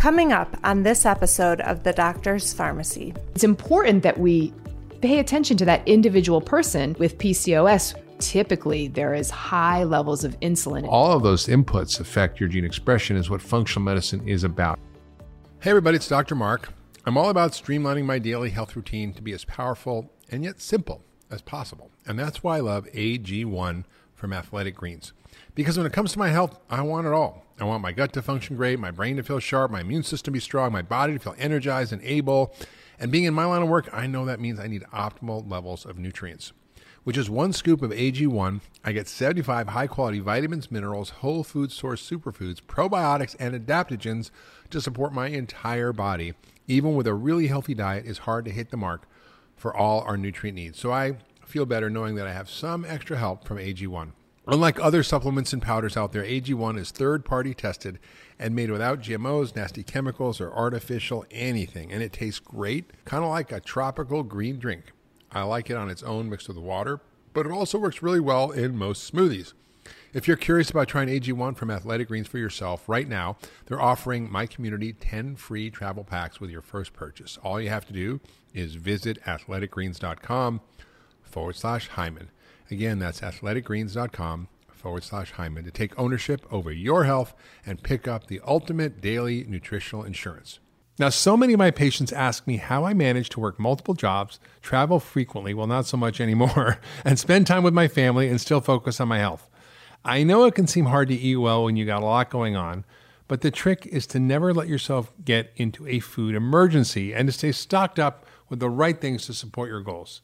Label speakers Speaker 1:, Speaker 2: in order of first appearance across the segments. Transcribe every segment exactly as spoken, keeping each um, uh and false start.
Speaker 1: Coming up on this episode of The Doctor's Pharmacy.
Speaker 2: It's important that we pay attention to that individual person with P C O S. Typically, there is high levels of insulin.
Speaker 3: All of those inputs affect your gene expression is what functional medicine is about. Hey everybody, it's Doctor Mark. I'm all about streamlining my daily health routine to be as powerful and yet simple as possible. And that's why I love A G one from Athletic Greens. Because when it comes to my health, I want it all. I want my gut to function great, my brain to feel sharp, my immune system to be strong, my body to feel energized and able. And being in my line of work, I know that means I need optimal levels of nutrients. With just one scoop of A G one, I get seventy-five high-quality vitamins, minerals, whole food source superfoods, probiotics, and adaptogens to support my entire body. Even with a really healthy diet, it's hard to hit the mark for all our nutrient needs. So I feel better knowing that I have some extra help from A G one. Unlike other supplements and powders out there, A G one is third-party tested and made without G M Os, nasty chemicals, or artificial anything. And it tastes great, kind of like a tropical green drink. I like it on its own mixed with water, but it also works really well in most smoothies. If you're curious about trying A G one from Athletic Greens for yourself, right now, they're offering my community ten free travel packs with your first purchase. All you have to do is visit athleticgreens.com forward slash Hyman. Again, that's athleticgreens.com forward slash Hyman to take ownership over your health and pick up the ultimate daily nutritional insurance. Now, so many of my patients ask me how I manage to work multiple jobs, travel frequently, well, not so much anymore, and spend time with my family and still focus on my health. I know it can seem hard to eat well when you got a lot going on, but the trick is to never let yourself get into a food emergency and to stay stocked up with the right things to support your goals.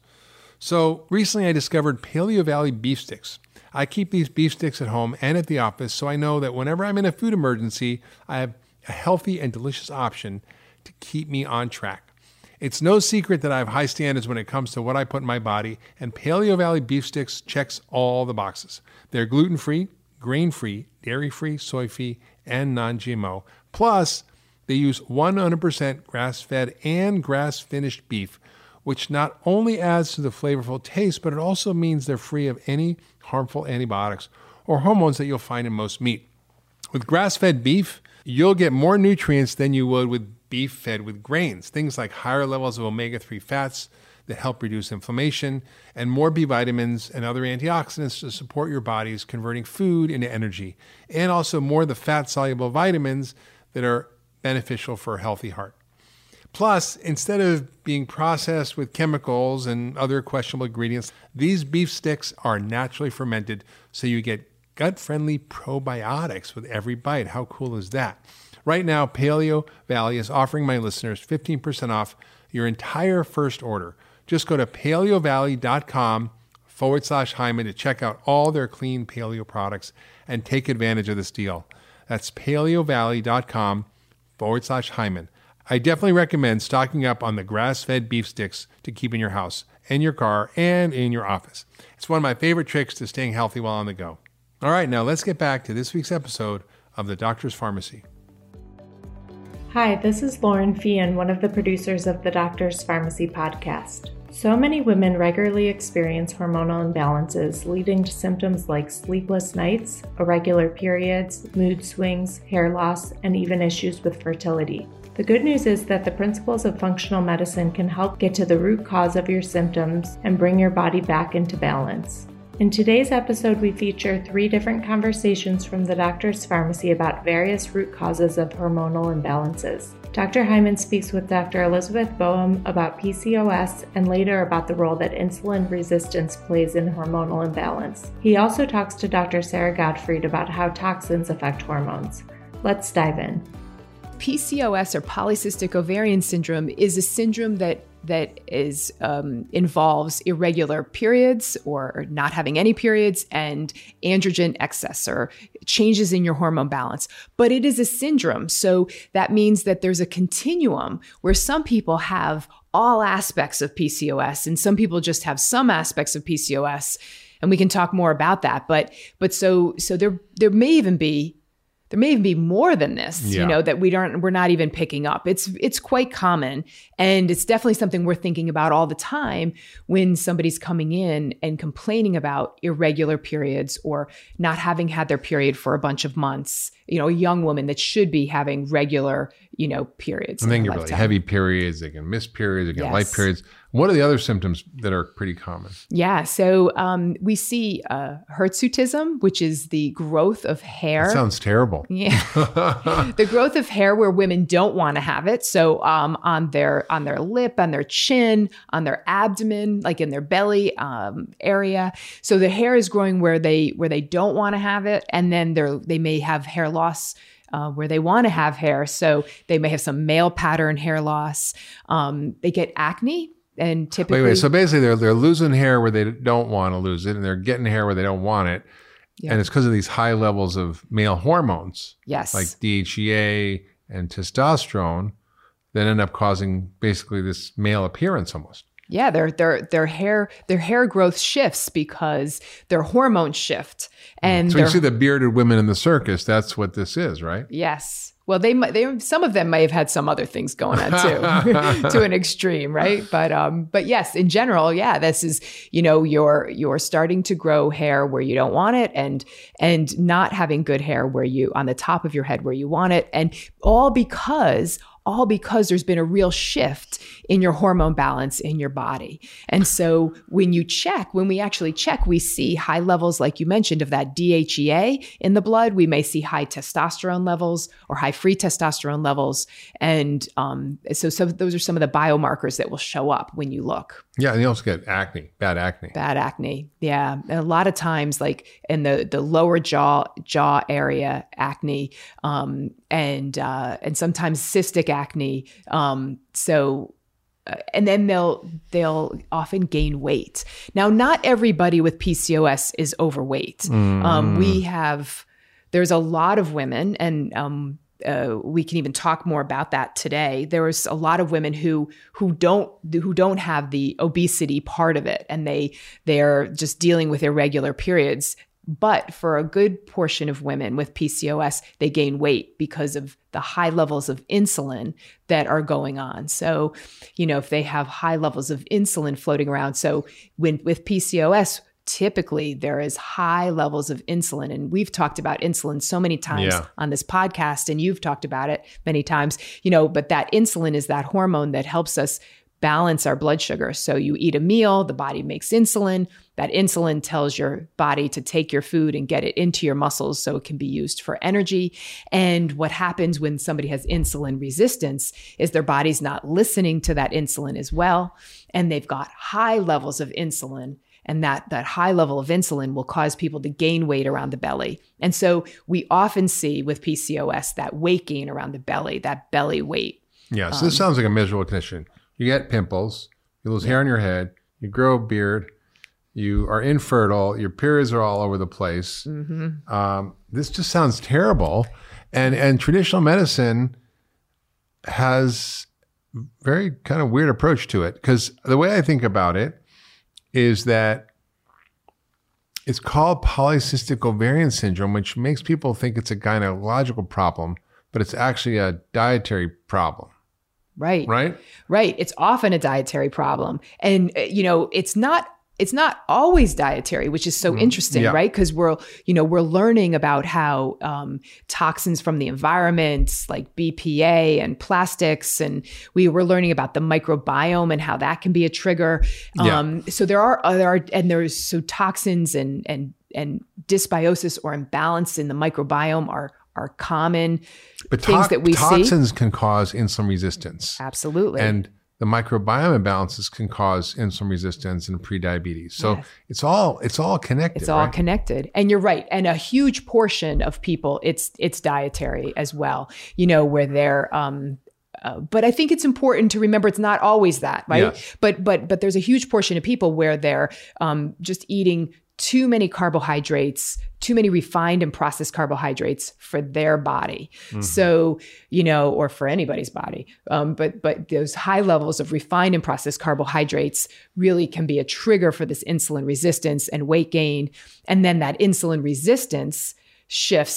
Speaker 3: So recently I discovered Paleo Valley beef sticks. I keep these beef sticks at home and at the office, so I know that whenever I'm in a food emergency, I have a healthy and delicious option to keep me on track. It's no secret that I have high standards when it comes to what I put in my body, and Paleo Valley beef sticks checks all the boxes. They're gluten-free, grain-free, dairy-free, soy-free, and non-G M O. Plus, they use one hundred percent grass-fed and grass-finished beef, which not only adds to the flavorful taste, but it also means they're free of any harmful antibiotics or hormones that you'll find in most meat. With grass-fed beef, you'll get more nutrients than you would with beef fed with grains, things like higher levels of omega three fats that help reduce inflammation, and more B vitamins and other antioxidants to support your body's converting food into energy, and also more of the fat-soluble vitamins that are beneficial for a healthy heart. Plus, instead of being processed with chemicals and other questionable ingredients, these beef sticks are naturally fermented, so you get gut-friendly probiotics with every bite. How cool is that? Right now, Paleo Valley is offering my listeners fifteen percent off your entire first order. Just go to paleovalley.com forward slash Hyman to check out all their clean paleo products and take advantage of this deal. That's paleovalley.com forward slash Hyman. I definitely recommend stocking up on the grass-fed beef sticks to keep in your house, in your car, and in your office. It's one of my favorite tricks to staying healthy while on the go. All right, now let's get back to this week's episode of The Doctor's Pharmacy.
Speaker 1: Hi, this is Lauren Fian, one of the producers of the Doctor's Pharmacy podcast. So many women regularly experience hormonal imbalances, leading to symptoms like sleepless nights, irregular periods, mood swings, hair loss, and even issues with fertility. The good news is that the principles of functional medicine can help get to the root cause of your symptoms and bring your body back into balance. In today's episode, we feature three different conversations from the Doctor's Pharmacy about various root causes of hormonal imbalances. Doctor Hyman speaks with Doctor Elizabeth Boehm about P C O S and later about the role that insulin resistance plays in hormonal imbalance. He also talks to Doctor Sarah Gottfried about how toxins affect hormones. Let's dive in.
Speaker 2: P C O S, or polycystic ovarian syndrome, is a syndrome that that is um, involves irregular periods or not having any periods and androgen excess or changes in your hormone balance. But it is a syndrome, so that means that there's a continuum where some people have all aspects of P C O S and some people just have some aspects of P C O S, and we can talk more about that. But but so so there there may even be there may even be more than this,
Speaker 3: Yeah.
Speaker 2: you know, that we don't, we're not even picking up. It's, it's quite common. And it's definitely something we're thinking about all the time when somebody's coming in and complaining about irregular periods or not having had their period for a bunch of months, you know, a young woman that should be having regular, you know, periods.
Speaker 3: And
Speaker 2: in
Speaker 3: then
Speaker 2: her
Speaker 3: get really
Speaker 2: lifetime.
Speaker 3: heavy periods. They can miss periods. They can
Speaker 2: Yes.
Speaker 3: light periods. What are the other symptoms that are pretty common?
Speaker 2: Yeah. So um, we see uh, hirsutism, which is the growth of hair.
Speaker 3: That sounds terrible.
Speaker 2: Yeah. The growth of hair where women don't want to have it. So um, on their on their lip, on their chin, on their abdomen, like in their belly um, area. So the hair is growing where they where they don't want to have it, and then they they may have hair loss Uh, where they want to have hair. So they may have some male pattern hair loss. Um, they get acne. And typically,
Speaker 3: Wait, wait. So basically, they're they're losing hair where they don't want to lose it, and they're getting hair where they don't want it,
Speaker 2: Yeah.
Speaker 3: and it's because of these high levels of male hormones,
Speaker 2: yes,
Speaker 3: like D H E A and testosterone, that end up causing basically this male appearance almost.
Speaker 2: yeah, their their their hair their hair growth shifts because their hormones shift, and
Speaker 3: So you
Speaker 2: their-
Speaker 3: see the bearded women in the circus. That's what this is, right?
Speaker 2: yes. Well, they might- they some of them may have had some other things going on too, to an extreme, right? But um, but yes, in general, yeah, this is, you know, you're you're starting to grow hair where you don't want it, and and not having good hair where you on the top of your head where you want it, and all because all because there's been a real shift in your hormone balance in your body. And so when you check, when we actually check, we see high levels, like you mentioned, of that D H E A in the blood. We may see high testosterone levels or high free testosterone levels. And um, so, so those are some of the biomarkers that will show up when you look.
Speaker 3: Yeah, and you also get acne, bad acne.
Speaker 2: Bad acne. Yeah. And a lot of times, like in the, the lower jaw, jaw area acne, um, and, uh, and sometimes cystic acne. Um, so, uh, and then they'll, they'll often gain weight. Now, not everybody with P C O S is overweight.
Speaker 3: Mm.
Speaker 2: Um, we have, there's a lot of women, and, um, Uh, we can even talk more about that today. There was a lot of women who who don't who don't have the obesity part of it, and they they're just dealing with irregular periods. But for a good portion of women with P C O S, they gain weight because of the high levels of insulin that are going on. So, you know, if they have high levels of insulin floating around, so when with P C O S, typically there is high levels of insulin. And we've talked about insulin so many times
Speaker 3: Yeah.
Speaker 2: on this podcast, and you've talked about it many times, you know, but that insulin is that hormone that helps us balance our blood sugar. So you eat a meal, the body makes insulin. That insulin tells your body to take your food and get it into your muscles so it can be used for energy. And what happens when somebody has insulin resistance is their body's not listening to that insulin as well. And they've got high levels of insulin. And that, that high level of insulin will cause people to gain weight around the belly. And so we often see with P C O S that weight gain around the belly, that belly weight.
Speaker 3: Yeah, so this sounds like a miserable condition. You get pimples, you lose hair on your head, you grow a beard, you are infertile, your periods are all over the place.
Speaker 2: Mm-hmm.
Speaker 3: Um, this just sounds terrible. And and traditional medicine has very kind of weird approach to it, because the way I think about it is that it's called polycystic ovarian syndrome, which makes people think it's a gynecological problem, but it's actually a dietary problem.
Speaker 2: Right.
Speaker 3: Right?
Speaker 2: Right. It's often a dietary problem. And, uh, you know, it's not it's not always dietary, which is so
Speaker 3: Mm,
Speaker 2: interesting,
Speaker 3: yeah.
Speaker 2: right? Because we're, you know, we're learning about how um, toxins from the environment, like B P A and plastics, and we were learning about the microbiome and how that can be a trigger.
Speaker 3: Yeah.
Speaker 2: Um, so there are there are and there's so toxins and and and dysbiosis or imbalance in the microbiome are are common
Speaker 3: But
Speaker 2: things
Speaker 3: to-
Speaker 2: that we see.
Speaker 3: toxins can cause insulin resistance.
Speaker 2: Absolutely.
Speaker 3: And the microbiome imbalances can cause insulin resistance and prediabetes. So
Speaker 2: Yes.
Speaker 3: it's all it's all connected.
Speaker 2: It's all
Speaker 3: right?
Speaker 2: connected. And you're right. And a huge portion of people, it's it's dietary as well, you know, where they're um uh, but I think it's important to remember it's not always that, right?
Speaker 3: Yes.
Speaker 2: But but but there's a huge portion of people where they're um just eating too many carbohydrates, too many refined and processed carbohydrates for their body.
Speaker 3: Mm-hmm.
Speaker 2: So, you know, or for anybody's body. Um, but but those high levels of refined and processed carbohydrates really can be a trigger for this insulin resistance and weight gain. And then that insulin resistance shifts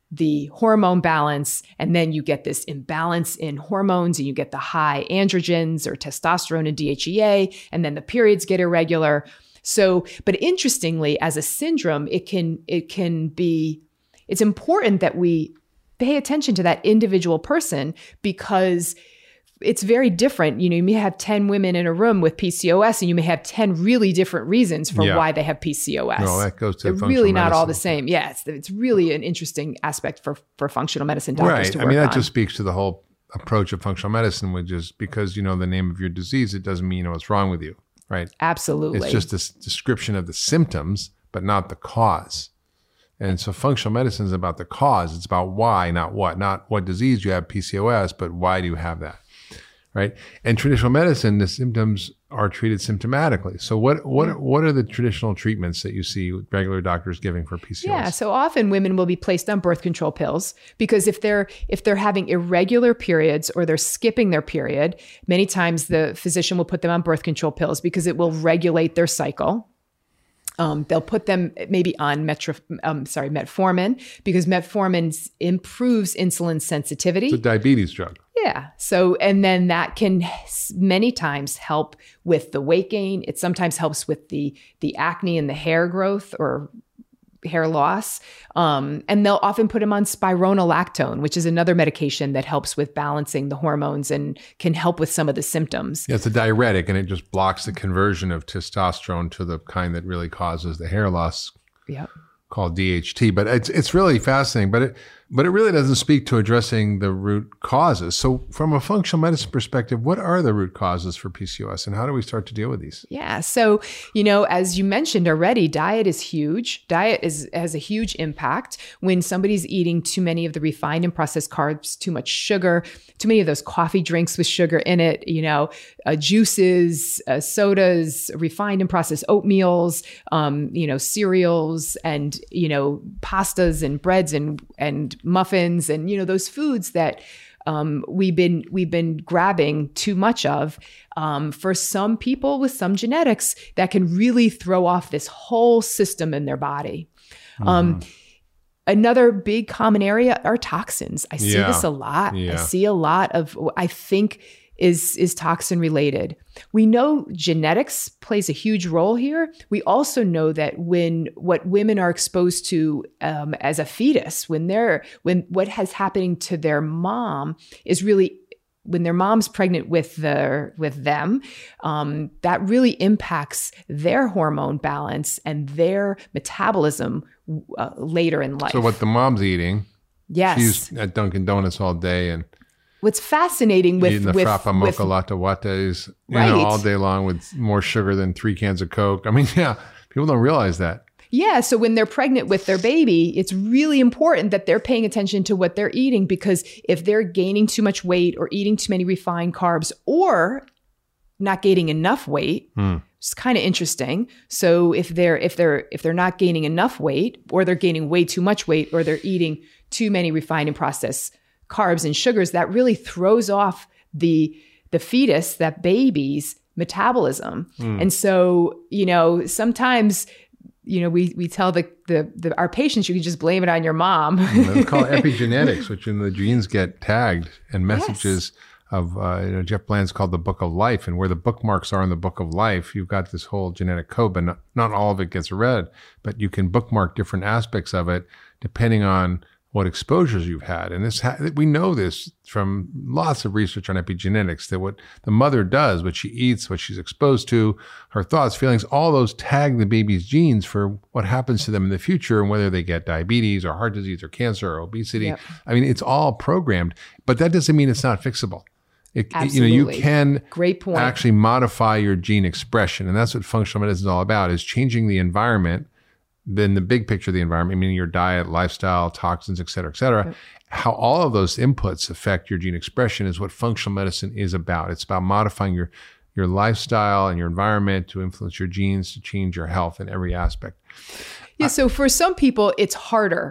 Speaker 2: the hormone balance, and then you get this imbalance in hormones, and you get the high androgens or testosterone and D H E A, and then the periods get irregular. So, but interestingly, as a syndrome, it can it can be, it's important that we pay attention to that individual person, because it's very different. You know, you may have ten women in a room with P C O S, and you may have ten really different reasons for
Speaker 3: yeah.
Speaker 2: why they have P C O S.
Speaker 3: No, that goes to
Speaker 2: They're really not
Speaker 3: medicine.
Speaker 2: all the same. Yeah, it's, it's really an interesting aspect for, for functional medicine doctors
Speaker 3: right.
Speaker 2: to work
Speaker 3: I mean, that
Speaker 2: on.
Speaker 3: just speaks to the whole approach of functional medicine, which is because you know the name of your disease, it doesn't mean you know what's wrong with you, right?
Speaker 2: Absolutely.
Speaker 3: It's just this description of the symptoms, but not the cause. And so functional medicine is about the cause. It's about why, not what. Not what disease you have, P C O S, but why do you have that? Right. And traditional medicine, the symptoms are treated symptomatically. So what what what are the traditional treatments that you see regular doctors giving for P C O S?
Speaker 2: Yeah, so often women will be placed on birth control pills, because if they're if they're having irregular periods or they're skipping their period, many times the physician will put them on birth control pills because it will regulate their cycle. Um, they'll put them maybe on metro, um, sorry, metformin, because metformin s- improves insulin sensitivity.
Speaker 3: It's a diabetes drug.
Speaker 2: Yeah. So, and then that can s- many times help with the weight gain. It sometimes helps with the the acne and the hair growth or hair loss. Um, and they'll often put them on spironolactone, which is another medication that helps with balancing the hormones and can help with some of the symptoms.
Speaker 3: Yeah, it's a diuretic, and it just blocks the conversion of testosterone to the kind that really causes the hair loss.
Speaker 2: Yep.
Speaker 3: Called D H T, but it's it's really fascinating. But it but it really doesn't speak to addressing the root causes. So, from a functional medicine perspective, what are the root causes for P C O S, and how do we start to deal with these?
Speaker 2: Yeah. So, you know, as you mentioned already, diet is huge. Diet is has a huge impact. When somebody's eating too many of the refined and processed carbs, too much sugar, too many of those coffee drinks with sugar in it, you know, uh, juices, uh, sodas, refined and processed oatmeals, um, you know, cereals, and you know, pastas and breads and and muffins, and you know, those foods that um, we've been we've been grabbing too much of. Um, for some people with some genetics, that can really throw off this whole system in their body. Mm-hmm. Um, another big common area are toxins. I see
Speaker 3: Yeah.
Speaker 2: this a lot.
Speaker 3: Yeah.
Speaker 2: I see a lot of, I think is is toxin related. We know genetics plays a huge role here. We also know that when what women are exposed to um, as a fetus, when they're when what has happening to their mom is really when their mom's pregnant with their with them, um, that really impacts their hormone balance and their metabolism uh, later in life.
Speaker 3: So, what the mom's eating?
Speaker 2: Yes,
Speaker 3: She's at Dunkin' Donuts all day and
Speaker 2: what's fascinating with
Speaker 3: eating the
Speaker 2: with,
Speaker 3: frappa
Speaker 2: with
Speaker 3: mocha latte lattes, you
Speaker 2: Right.
Speaker 3: know, all day long with more sugar than three cans of Coke. I mean, yeah, people don't realize that.
Speaker 2: Yeah. So when they're pregnant with their baby, it's really important that they're paying attention to what they're eating, because if they're gaining too much weight or eating too many refined carbs or not gaining enough weight,
Speaker 3: Hmm.
Speaker 2: it's kind of interesting. So if they're if they're if they're not gaining enough weight, or they're gaining way too much weight, or they're eating too many refined and processed carbs and sugars, that really throws off the the fetus, that baby's metabolism.
Speaker 3: Hmm.
Speaker 2: And so, you know, sometimes you know, we we tell the, the the our patients, you can just blame it on your mom.
Speaker 3: It's called epigenetics, which in the genes get tagged, and messages
Speaker 2: Yes.
Speaker 3: of, uh, you know, Jeff Bland's called the Book of Life, and where the bookmarks are in the Book of Life, you've got this whole genetic code, but not, not all of it gets read, but you can bookmark different aspects of it depending on what exposures you've had. And this ha- we know this from lots of research on epigenetics, that what the mother does, what she eats, what she's exposed to, her thoughts, feelings, all those tag the baby's genes for what happens to them in the future, and whether they get diabetes or heart disease or cancer or obesity.
Speaker 2: Yep.
Speaker 3: I mean, it's all programmed, but that doesn't mean it's not fixable. It, it- you know, you
Speaker 2: Absolutely.
Speaker 3: can
Speaker 2: Great point.
Speaker 3: actually modify your gene expression. And that's what functional medicine is all about, is changing the environment, then the big picture of the environment, meaning your diet, lifestyle, toxins, et cetera, et cetera.
Speaker 2: Yep.
Speaker 3: How all of those inputs affect your gene expression is what functional medicine is about. It's about modifying your, your lifestyle and your environment to influence your genes, to change your health in every aspect.
Speaker 2: Yeah. So for some people, it's harder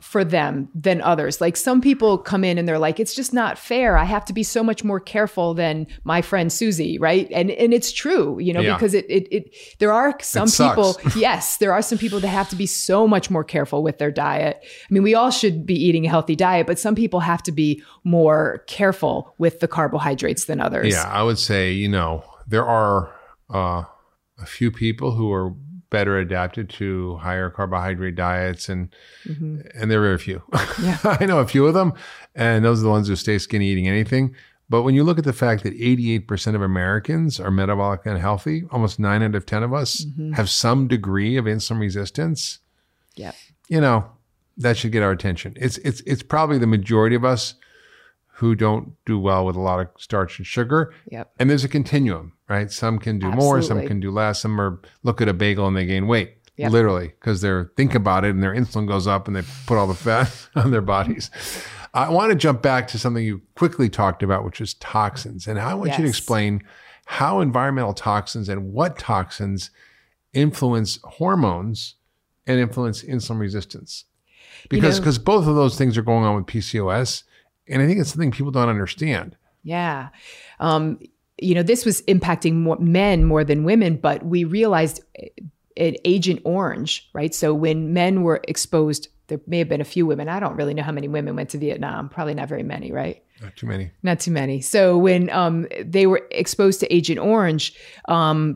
Speaker 2: for them than others. Like some people come in and they're like, it's just not fair. I have to be so much more careful than my friend Susie, right? And and it's true, you know,
Speaker 3: Yeah.
Speaker 2: because it, it it there are some
Speaker 3: It
Speaker 2: people,
Speaker 3: sucks.
Speaker 2: yes, there are some people that have to be so much more careful with their diet. I mean, we all should be eating a healthy diet, but some people have to be more careful with the carbohydrates than others.
Speaker 3: Yeah, I would say, you know, there are uh, a few people who are better adapted to higher carbohydrate diets, and
Speaker 2: Mm-hmm.
Speaker 3: and there are very few.
Speaker 2: Yeah.
Speaker 3: I know a few of them, and those are the ones who stay skinny eating anything. But when you look at the fact that eighty-eight percent of Americans are metabolically unhealthy, almost nine out of ten of us
Speaker 2: Mm-hmm.
Speaker 3: have some degree of insulin resistance,
Speaker 2: Yeah.
Speaker 3: you know, that should get our attention. It's it's it's probably the majority of us who don't do well with a lot of starch and sugar.
Speaker 2: Yep.
Speaker 3: And there's a continuum, right? Some can do more, some
Speaker 2: Absolutely.
Speaker 3: can do less. Some are look at a bagel and they gain weight,
Speaker 2: Yep.
Speaker 3: literally, because they're think about it and their insulin goes up and they put all the fat on their bodies. I want to jump back to something you quickly talked about, which is toxins. And I want you to
Speaker 2: Yes.
Speaker 3: explain how environmental toxins and what toxins influence hormones and influence insulin resistance. Because
Speaker 2: know-
Speaker 3: because both of those things are going on with P C O S. And I think it's something people don't understand.
Speaker 2: Yeah. Um, you know, this was impacting more men more than women, but we realized at Agent Orange, right? So when men were exposed, there may have been a few women. I don't really know how many women went to Vietnam. Probably not very many, right?
Speaker 3: Not too many.
Speaker 2: Not too many. So when um, they were exposed to Agent Orange um,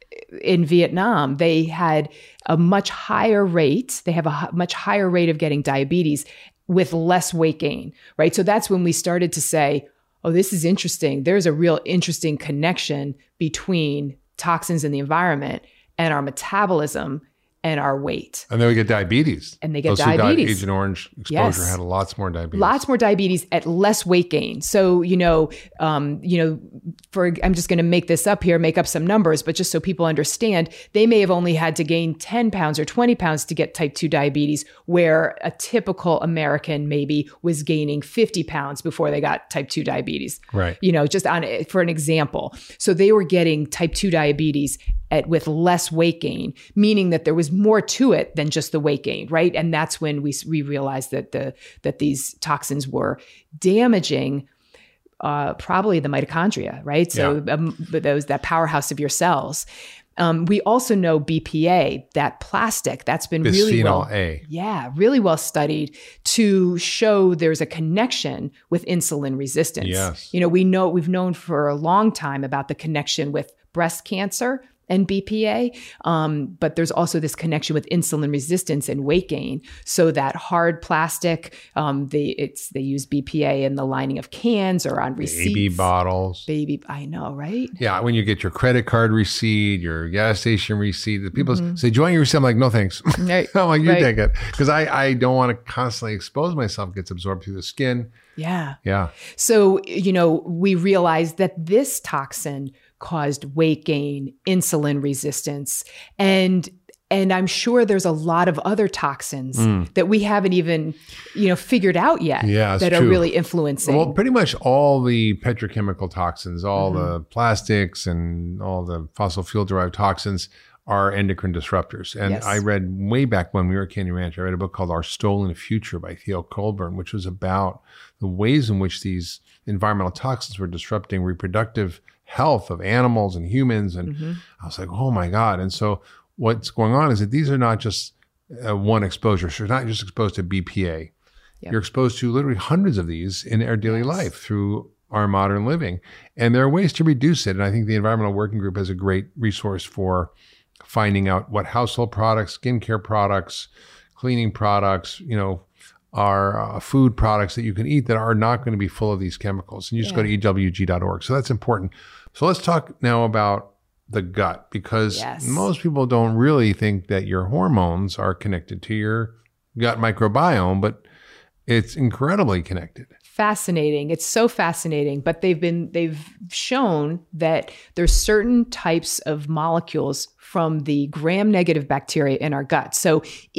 Speaker 2: in Vietnam, they had a much higher rate. They have a h- much higher rate of getting diabetes with less weight gain, right? So that's when we started to say, oh, this is interesting. There's a real interesting connection between toxins in the environment and our metabolism and our weight.
Speaker 3: And then we get diabetes.
Speaker 2: And they get
Speaker 3: Those who got
Speaker 2: diabetes.
Speaker 3: Agent Orange exposure
Speaker 2: Yes.
Speaker 3: had lots more diabetes.
Speaker 2: Lots more diabetes at less weight gain. So, you know, um, you know, for I'm just going to make this up here, make up some numbers, but just so people understand, they may have only had to gain ten pounds or twenty pounds to get type two diabetes, where a typical American maybe was gaining fifty pounds before they got type two diabetes.
Speaker 3: Right.
Speaker 2: You know, just on for an example. So they were getting type two diabetes at with less weight gain, meaning that there was more to it than just the weight gain, right? And that's when we we realized that the that these toxins were damaging uh, probably the mitochondria, right? So
Speaker 3: Yeah.
Speaker 2: um, those that powerhouse of your cells. Um, we also know B P A, that plastic, that's been really well,
Speaker 3: Bisphenol A.
Speaker 2: yeah, really well studied to show there's a connection with insulin resistance.
Speaker 3: Yes.
Speaker 2: You know, we know we've known for a long time about the connection with breast cancer and B P A, um, but there's also this connection with insulin resistance and weight gain. So that hard plastic, um, they it's they use B P A in the lining of cans or on receipts.
Speaker 3: Baby bottles.
Speaker 2: Baby, I know, right?
Speaker 3: Yeah, when you get your credit card receipt, your gas station receipt, the people
Speaker 2: Mm-hmm.
Speaker 3: say, "Do you want your receipt?" I'm like, "No, thanks."
Speaker 2: Right.
Speaker 3: I'm like, "You
Speaker 2: Right.
Speaker 3: take it," because I I don't want to constantly expose myself. It gets absorbed through the skin.
Speaker 2: Yeah.
Speaker 3: Yeah,
Speaker 2: So, you know, we realized that this toxin caused weight gain, insulin resistance, and and I'm sure there's a lot of other toxins that we haven't even, you know, figured out yet
Speaker 3: Mm. Yeah, it's
Speaker 2: that are
Speaker 3: true.
Speaker 2: really influencing.
Speaker 3: well, pretty much all the petrochemical toxins, all
Speaker 2: Mm-hmm.
Speaker 3: the plastics, and all the fossil fuel derived toxins are endocrine disruptors. And
Speaker 2: Yes.
Speaker 3: I read way back when we were at Canyon Ranch, I read a book called Our Stolen Future by Theo Colburn, which was about the ways in which these environmental toxins were disrupting reproductive health of animals and humans. And
Speaker 2: Mm-hmm.
Speaker 3: I was like, oh my God. And so what's going on is that these are not just uh, one exposure. So you're not just exposed to B P A.
Speaker 2: Yep.
Speaker 3: You're exposed to literally hundreds of these in our daily
Speaker 2: Yes.
Speaker 3: life through our modern living. And there are ways to reduce it. And I think the Environmental Working Group has a great resource for finding out what household products, skincare products, cleaning products, you know, are uh, food products that you can eat that are not going to be full of these chemicals. And you just go to E W G dot org. So that's important. So let's talk now about the gut, because
Speaker 2: Yes.
Speaker 3: most people don't really think that your hormones are connected to your gut microbiome, but it's incredibly connected.
Speaker 2: Fascinating. It's so fascinating, but they've been they've shown that there's certain types of molecules from the gram negative bacteria in our gut. So if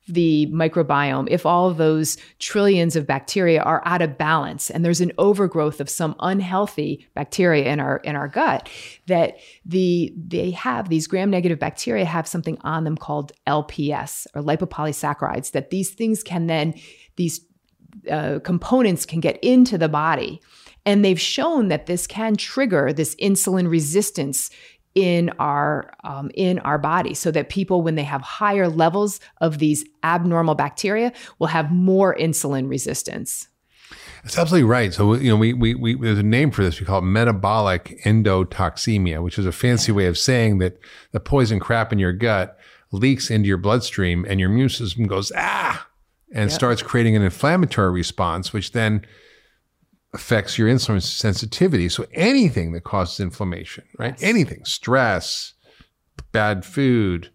Speaker 2: the microbiome, if all of those trillions of bacteria are out of balance and there's an overgrowth of some unhealthy bacteria in our in our gut, that the they have these gram-negative bacteria have something on them called L P S, or lipopolysaccharides, that these things can then, these uh, components can get into the body. And they've shown that this can trigger this insulin resistance in our um, in our body, so that people, when they have higher levels of these abnormal bacteria, will have more insulin resistance.
Speaker 3: That's absolutely right. So, you know, we, we, we, there's a name for this. We call it metabolic endotoxemia, which is a fancy way of saying that the poison crap in your gut leaks into your bloodstream and your immune system goes, ah, and yep. starts creating an inflammatory response, which then affects your insulin sensitivity. So anything that causes inflammation, right? Yes. Anything, stress, bad food,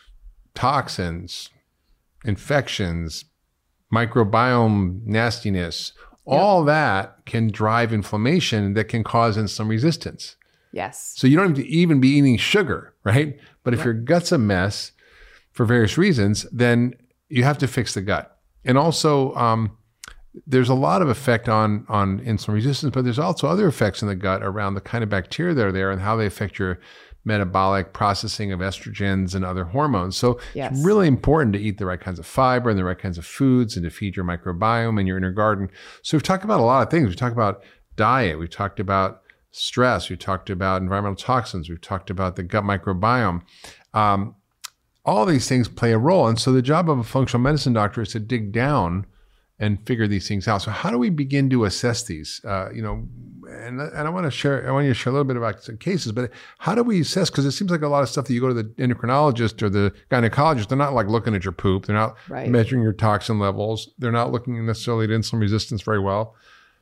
Speaker 3: toxins, infections, microbiome nastiness, yep. all that can drive inflammation that can cause insulin resistance.
Speaker 2: Yes.
Speaker 3: So you don't have to even be eating sugar, right? But if yep. your gut's a mess for various reasons, then you have to fix the gut. And also, um, there's a lot of effect on, on insulin resistance, but there's also other effects in the gut around the kind of bacteria that are there and how they affect your metabolic processing of estrogens and other hormones. So yes. it's really important to eat the right kinds of fiber and the right kinds of foods and to feed your microbiome and your inner garden. So we've talked about a lot of things. We've talked about diet. We've talked about stress. We've talked about environmental toxins. We've talked about the gut microbiome. Um, all these things play a role. And so the job of a functional medicine doctor is to dig down and figure these things out. So how do we begin to assess these? Uh, you know, and, and I want to share, I want you to share a little bit about some cases, but how do we assess? Because it seems like a lot of stuff that you go to the endocrinologist or the gynecologist, they're not like looking at your poop. They're not right. measuring your toxin levels. They're not looking necessarily at insulin resistance very well.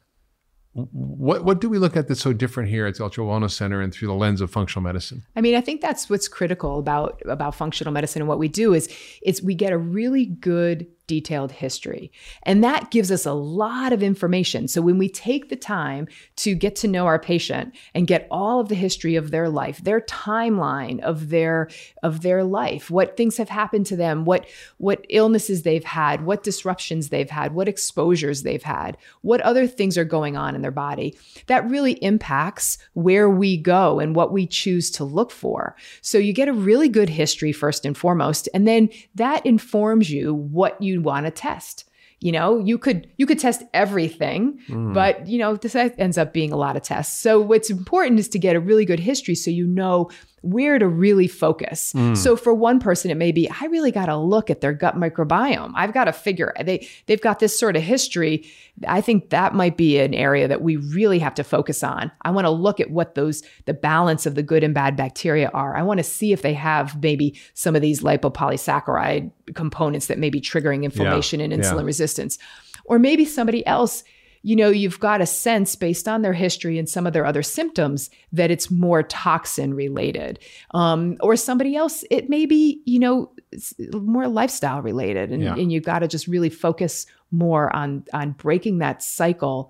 Speaker 3: What what do we look at that's so different here at the Ultra Wellness Center and through the lens of functional medicine?
Speaker 2: I mean, I think that's what's critical about, about functional medicine and what we do is, is we get a really good detailed history. And that gives us a lot of information. So when we take the time to get to know our patient and get all of the history of their life, their timeline of their of their life, what things have happened to them, what what illnesses they've had, what disruptions they've had, what exposures they've had, what other things are going on in their body, that really impacts where we go and what we choose to look for. So you get a really good history first and foremost, and then that informs you what you want to test. You know, you could you could test everything, mm. but you know, this ends up being a lot of tests. So what's important is to get a really good history so you know where to really focus. Mm. So for one person, it may be, I really got to look at their gut microbiome. I've got to figure they they've got this sort of history. I think that might be an area that we really have to focus on. I want to look at what those the balance of the good and bad bacteria are. I want to see if they have maybe some of these lipopolysaccharide components that may be triggering inflammation yeah. and insulin yeah. resistance. Or maybe somebody else, you know, you've got a sense based on their history and some of their other symptoms that it's more toxin related. Um, or somebody else, it may be, you know, more lifestyle related. And, yeah. and you've got to just really focus more on, on breaking that cycle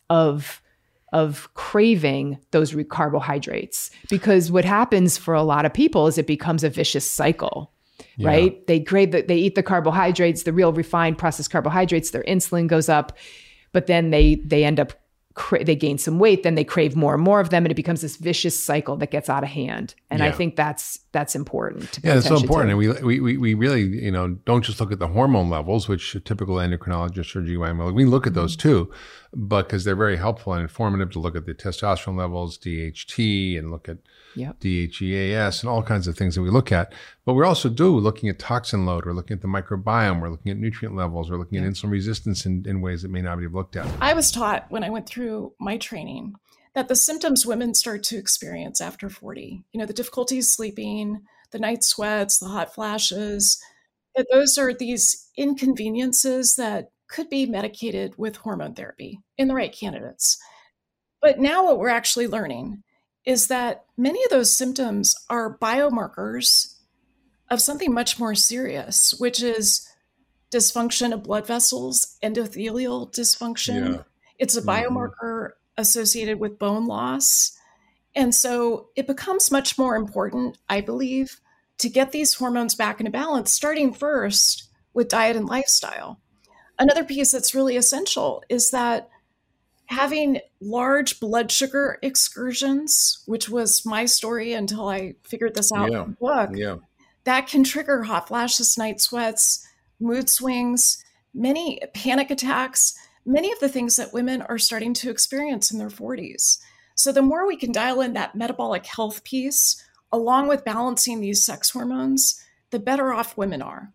Speaker 2: of, of craving those re- carbohydrates. Because what happens for a lot of people is it becomes a vicious cycle. Yeah. Right? They crave the, they eat the carbohydrates, the real refined processed carbohydrates, their insulin goes up. But then they they end up, cra- they gain some weight, then they crave more and more of them, and it becomes this vicious cycle that gets out of hand. And yeah. I think that's that's important to pay
Speaker 3: Yeah, that's so important.
Speaker 2: To.
Speaker 3: And we, we we really, you know, don't just look at the hormone levels, which a typical endocrinologist or G Y N will. We look at those too, but because they're very helpful and informative to look at the testosterone levels, D H T, and look at yep. D H E A S and all kinds of things that we look at. But we also do looking at toxin load. We're looking at the microbiome. We're looking at nutrient levels. We're looking yep. at insulin resistance in, in ways that may not be looked at.
Speaker 4: I was taught when I went through my training that the symptoms women start to experience after forty, you know, the difficulties sleeping, the night sweats, the hot flashes, that those are these inconveniences that could be medicated with hormone therapy in the right candidates. But now what we're actually learning is that many of those symptoms are biomarkers of something much more serious, which is dysfunction of blood vessels, endothelial dysfunction. Yeah. It's a biomarker mm-hmm. associated with bone loss. And so it becomes much more important, I believe, to get these hormones back into balance, starting first with diet and lifestyle. Another piece that's really essential is that having large blood sugar excursions, which was my story until I figured this out
Speaker 3: Yeah.
Speaker 4: in the book,
Speaker 3: Yeah.
Speaker 4: that can trigger hot flashes, night sweats, mood swings, many panic attacks, many of the things that women are starting to experience in their forties. So the more we can dial in that metabolic health piece, along with balancing these sex hormones, the better off women are.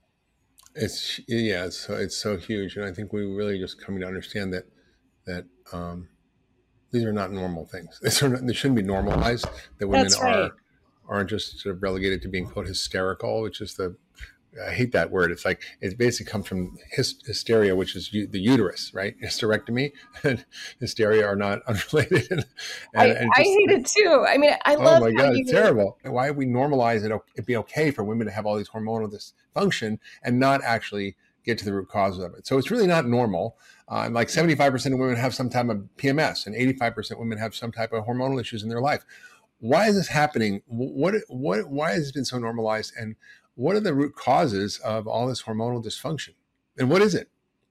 Speaker 3: It's yeah, it's so, it's so huge, and I think we really just coming to understand that that um, these are not normal things. These are not, they shouldn't be normalized. That women
Speaker 4: That's right.
Speaker 3: are aren't just sort of relegated to being quote hysterical, which is the I hate that word. It's like it basically comes from hys- hysteria, which is u- the uterus, right? Hysterectomy and hysteria are not unrelated. and,
Speaker 4: I,
Speaker 3: and
Speaker 4: I
Speaker 3: just,
Speaker 4: hate it too. I mean, I
Speaker 3: oh
Speaker 4: love
Speaker 3: my
Speaker 4: how
Speaker 3: God,
Speaker 4: you
Speaker 3: it's terrible. Why would we normalize it? It'd be okay for women to have all these hormonal dysfunction and not actually get to the root causes of it. So it's really not normal. Uh, and like seventy-five percent of women have some type of P M S, and eighty-five percent of women have some type of hormonal issues in their life. Why is this happening? What, what, why has it been so normalized? And what are the root causes of all this hormonal dysfunction? And what is it?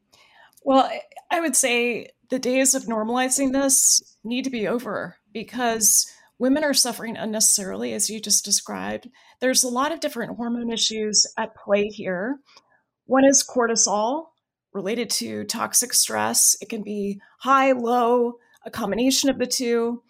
Speaker 4: Well, I would say the days of normalizing this need to be over because women are suffering unnecessarily, as you just described. There's a lot of different hormone issues at play here. One is cortisol related to toxic stress. It can be high, low, a combination of the two.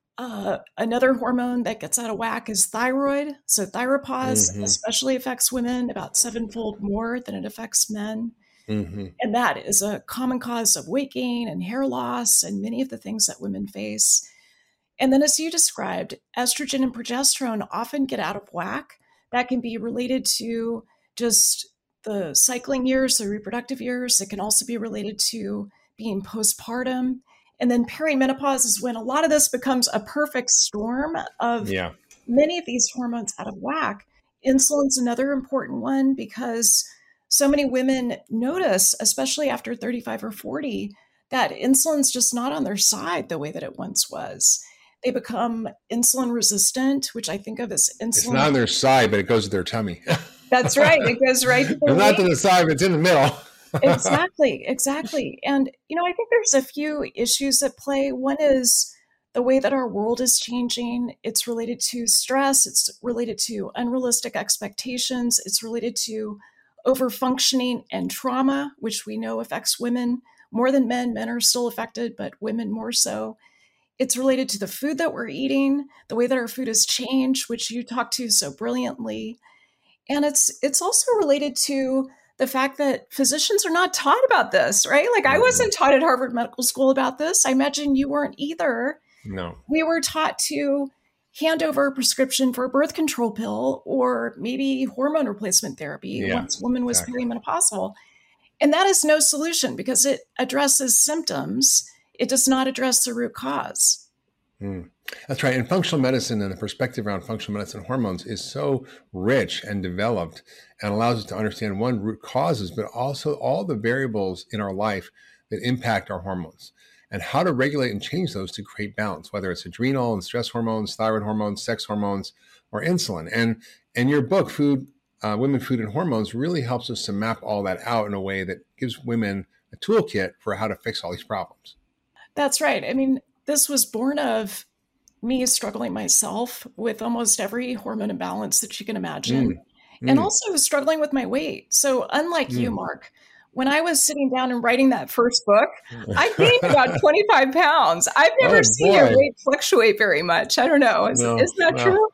Speaker 4: Uh, another hormone that gets out of whack is thyroid. So thyropause
Speaker 3: Mm-hmm.
Speaker 4: especially affects women about sevenfold more than it affects men.
Speaker 3: Mm-hmm.
Speaker 4: And that is a common cause of weight gain and hair loss and many of the things that women face. And then, as you described, estrogen and progesterone often get out of whack. That can be related to just the cycling years, the reproductive years. It can also be related to being postpartum. And then perimenopause is when a lot of this becomes a perfect storm of
Speaker 3: Yeah.
Speaker 4: many of these hormones out of whack. Insulin's another important one because so many women notice, especially after thirty-five or forty, that insulin's just not on their side the way that it once was. They become insulin resistant, which I think of as insulin.
Speaker 3: It's not on their side, but it goes to their tummy.
Speaker 4: That's right. It goes right to their
Speaker 3: It's not to
Speaker 4: waist.
Speaker 3: the side, but it's in the middle.
Speaker 4: Exactly, exactly. And, you know, I think there's a few issues at play. One is the way that our world is changing. It's related to stress. It's related to unrealistic expectations. It's related to overfunctioning and trauma, which we know affects women more than men. Men are still affected, but women more so. It's related to the food that we're eating, the way that our food has changed, which you talked to so brilliantly. And it's it's also related to the fact that physicians are not taught about this, right? Like I wasn't taught at Harvard Medical School about this. I imagine you weren't either.
Speaker 3: No.
Speaker 4: We were taught to hand over a prescription for a birth control pill or maybe hormone replacement therapy
Speaker 3: Yeah,
Speaker 4: once a woman was
Speaker 3: exactly.
Speaker 4: perimenopausal. And that is no solution because it addresses symptoms. It does not address the root cause.
Speaker 3: Mm. That's right. And functional medicine and the perspective around functional medicine hormones is so rich and developed and allows us to understand one, root causes, but also all the variables in our life that impact our hormones and how to regulate and change those to create balance, whether it's adrenal and stress hormones, thyroid hormones, sex hormones, or insulin. And, and your book, Food, uh, Women, Food, and Hormones really helps us to map all that out in a way that gives women a toolkit for how to fix all these problems.
Speaker 4: That's right. I mean, this was born of me struggling myself with almost every hormone imbalance that you can imagine,
Speaker 3: Mm. Mm.
Speaker 4: and also struggling with my weight. So unlike you,
Speaker 3: Mm.
Speaker 4: Mark, when I was sitting down and writing that first book, I gained about twenty-five pounds. I've never
Speaker 3: Oh,
Speaker 4: seen your
Speaker 3: boy.
Speaker 4: weight fluctuate very much. I don't know. Is,
Speaker 3: No,
Speaker 4: is that
Speaker 3: no.
Speaker 4: true?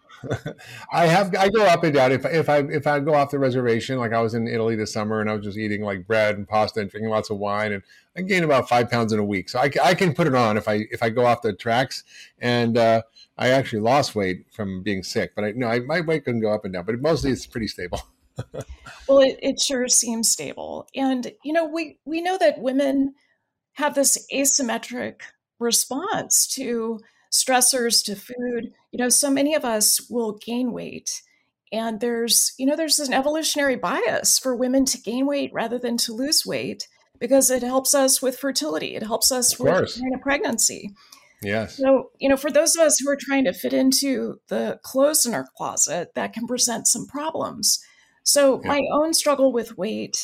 Speaker 3: I have I go up and down. If if I if I go off the reservation, like I was in Italy this summer, and I was just eating like bread and pasta and drinking lots of wine, and I gained about five pounds in a week. So I, ca- I can put it on if I if I go off the tracks, and uh, I actually lost weight from being sick. But I no, I, my weight can go up and down, but mostly it's pretty stable.
Speaker 4: Well, it, it sure seems stable. And, you know, we, we know that women have this asymmetric response to stressors, to food. You know, so many of us will gain weight. And there's, you know, there's an evolutionary bias for women to gain weight rather than to lose weight because it helps us with fertility. It helps us
Speaker 3: Of
Speaker 4: with
Speaker 3: course.
Speaker 4: during a pregnancy.
Speaker 3: Yes.
Speaker 4: So, you know, for those of us who are trying to fit into the clothes in our closet, that can present some problems. So
Speaker 3: Yeah.
Speaker 4: my own struggle with weight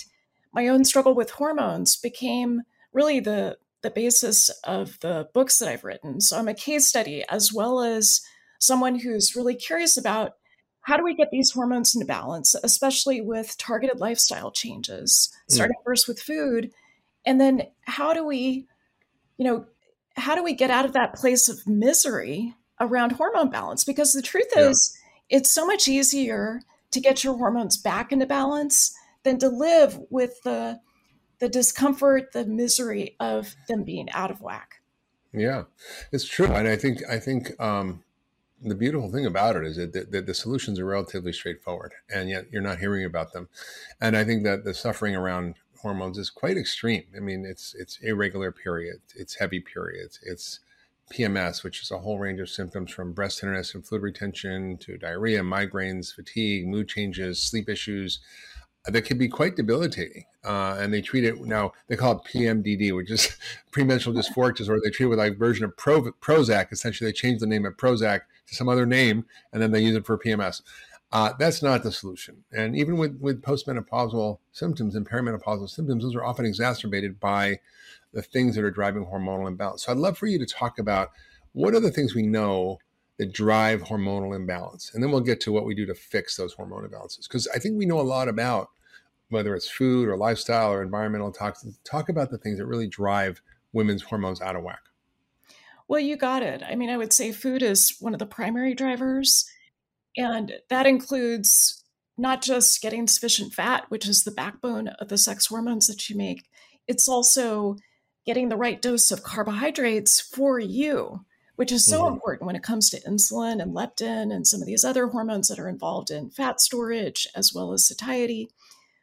Speaker 4: my own struggle with hormones became really the, the basis of the books that I've written. So I'm a case study as well as someone who's really curious about how do we get these hormones into balance, especially with targeted lifestyle changes, starting mm. first with food. And then how do we, you know, how do we get out of that place of misery around hormone balance? Because the truth yeah. is, it's so much easier to get your hormones back into balance than to live with the, the discomfort, the misery of them being out of whack.
Speaker 3: Yeah, it's true. And I think, I think, um, the beautiful thing about it is that the, the, the solutions are relatively straightforward, and yet you're not hearing about them. And I think that the suffering around hormones is quite extreme. I mean, it's it's irregular periods, it's heavy periods, it's P M S, which is a whole range of symptoms from breast tenderness and fluid retention to diarrhea, migraines, fatigue, mood changes, sleep issues that can be quite debilitating. Uh, and they treat it now, they call it P M D D, which is premenstrual dysphoric disorder. They treat it with like a version of Pro, Prozac. Essentially, they change the name of Prozac to some other name, and then they use it for P M S. Uh, that's not the solution. And even with, with postmenopausal symptoms and perimenopausal symptoms, those are often exacerbated by the things that are driving hormonal imbalance. So I'd love for you to talk about what are the things we know that drive hormonal imbalance. And then we'll get to what we do to fix those hormone imbalances. Because I think we know a lot about whether it's food or lifestyle or environmental toxins. Talk about the things that really drive women's hormones out of whack.
Speaker 4: Well, you got it. I mean, I would say food is one of the primary drivers. And that includes not just getting sufficient fat, which is the backbone of the sex hormones that you make. It's also getting the right dose of carbohydrates for you, which is so mm-hmm. important when it comes to insulin and leptin and some of these other hormones that are involved in fat storage, as well as satiety.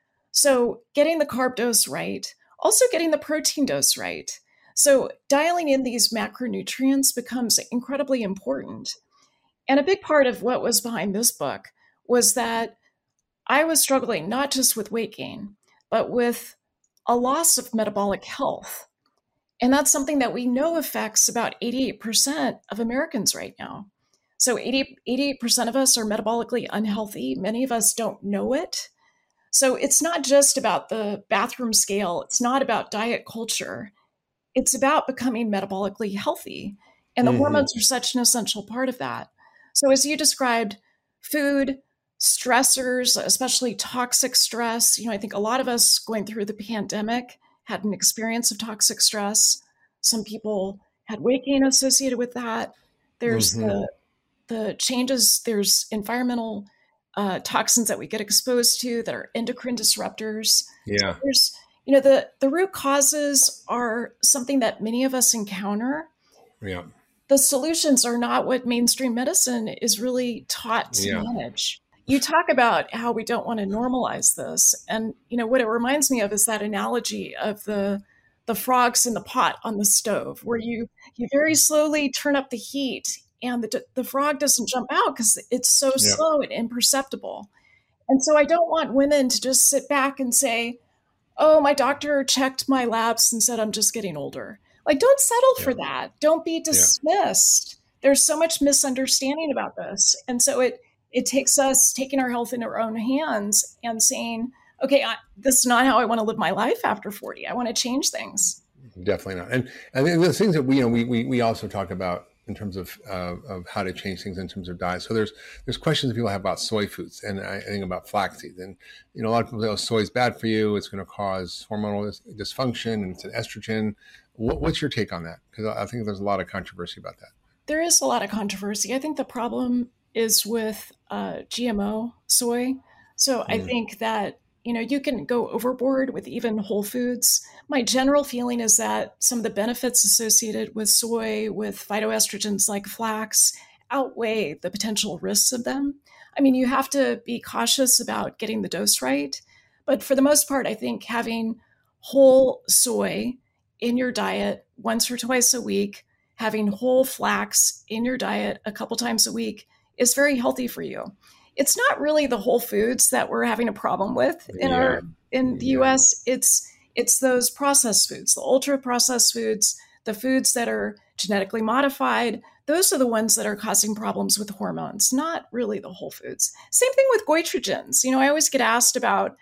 Speaker 4: So getting the carb dose right, also getting the protein dose right. So dialing in these macronutrients becomes incredibly important. And a big part of what was behind this book was that I was struggling not just with weight gain, but with a loss of metabolic health. And that's something that we know affects about eighty-eight percent of Americans right now. So eighty, eighty-eight percent of us are metabolically unhealthy. Many of us don't know it. So it's not just about the bathroom scale. It's not about diet culture. It's about becoming metabolically healthy. And the mm-hmm. hormones are such an essential part of that. So as you described, food, stressors, especially toxic stress, you know, I think a lot of us going through the pandemic had an experience of toxic stress. Some people had weight gain associated with that. There's mm-hmm. the, the changes, there's environmental uh, toxins that we get exposed to that are endocrine disruptors.
Speaker 3: Yeah.
Speaker 4: So there's, you know, the, the root causes are something that many of us encounter.
Speaker 3: Yeah.
Speaker 4: The solutions are not what mainstream medicine is really taught to yeah. manage. You talk about how we don't want to normalize this. And, you know, what it reminds me of is that analogy of the the frogs in the pot on the stove, where you, you very slowly turn up the heat and the, the frog doesn't jump out because it's so yeah. slow and imperceptible. And so I don't want women to just sit back and say, oh, my doctor checked my labs and said I'm just getting older. Like, don't settle yeah. for that. Don't be dismissed. Yeah. There's so much misunderstanding about this. And so it it takes us taking our health in our own hands and saying, okay, I, this is not how I want to live my life after forty. I want to change things.
Speaker 3: Definitely not. And and the things that we, you know, we, we, we also talk about in terms of uh, of how to change things in terms of diet. So there's there's questions that people have about soy foods, and I, I think about flaxseed. And you know, a lot of people say, oh, soy is bad for you. It's going to cause hormonal dis- dysfunction, and it's an estrogen. What, what's your take on that? Because I think there's a lot of controversy about that.
Speaker 4: There is a lot of controversy. I think the problem is with uh, G M O soy. So mm. I think that, you know, you can go overboard with even whole foods. My general feeling is that some of the benefits associated with soy, with phytoestrogens like flax, outweigh the potential risks of them. I mean, you have to be cautious about getting the dose right. But for the most part, I think having whole soy in your diet once or twice a week, having whole flax in your diet a couple times a week is very healthy for you. It's not really the whole foods that we're having a problem with in yeah. our in the yeah. U S. It's it's those processed foods, the ultra processed foods, the foods that are genetically modified. Those are the ones that are causing problems with hormones, not really the whole foods. Same thing with goitrogens. You know, I always get asked about,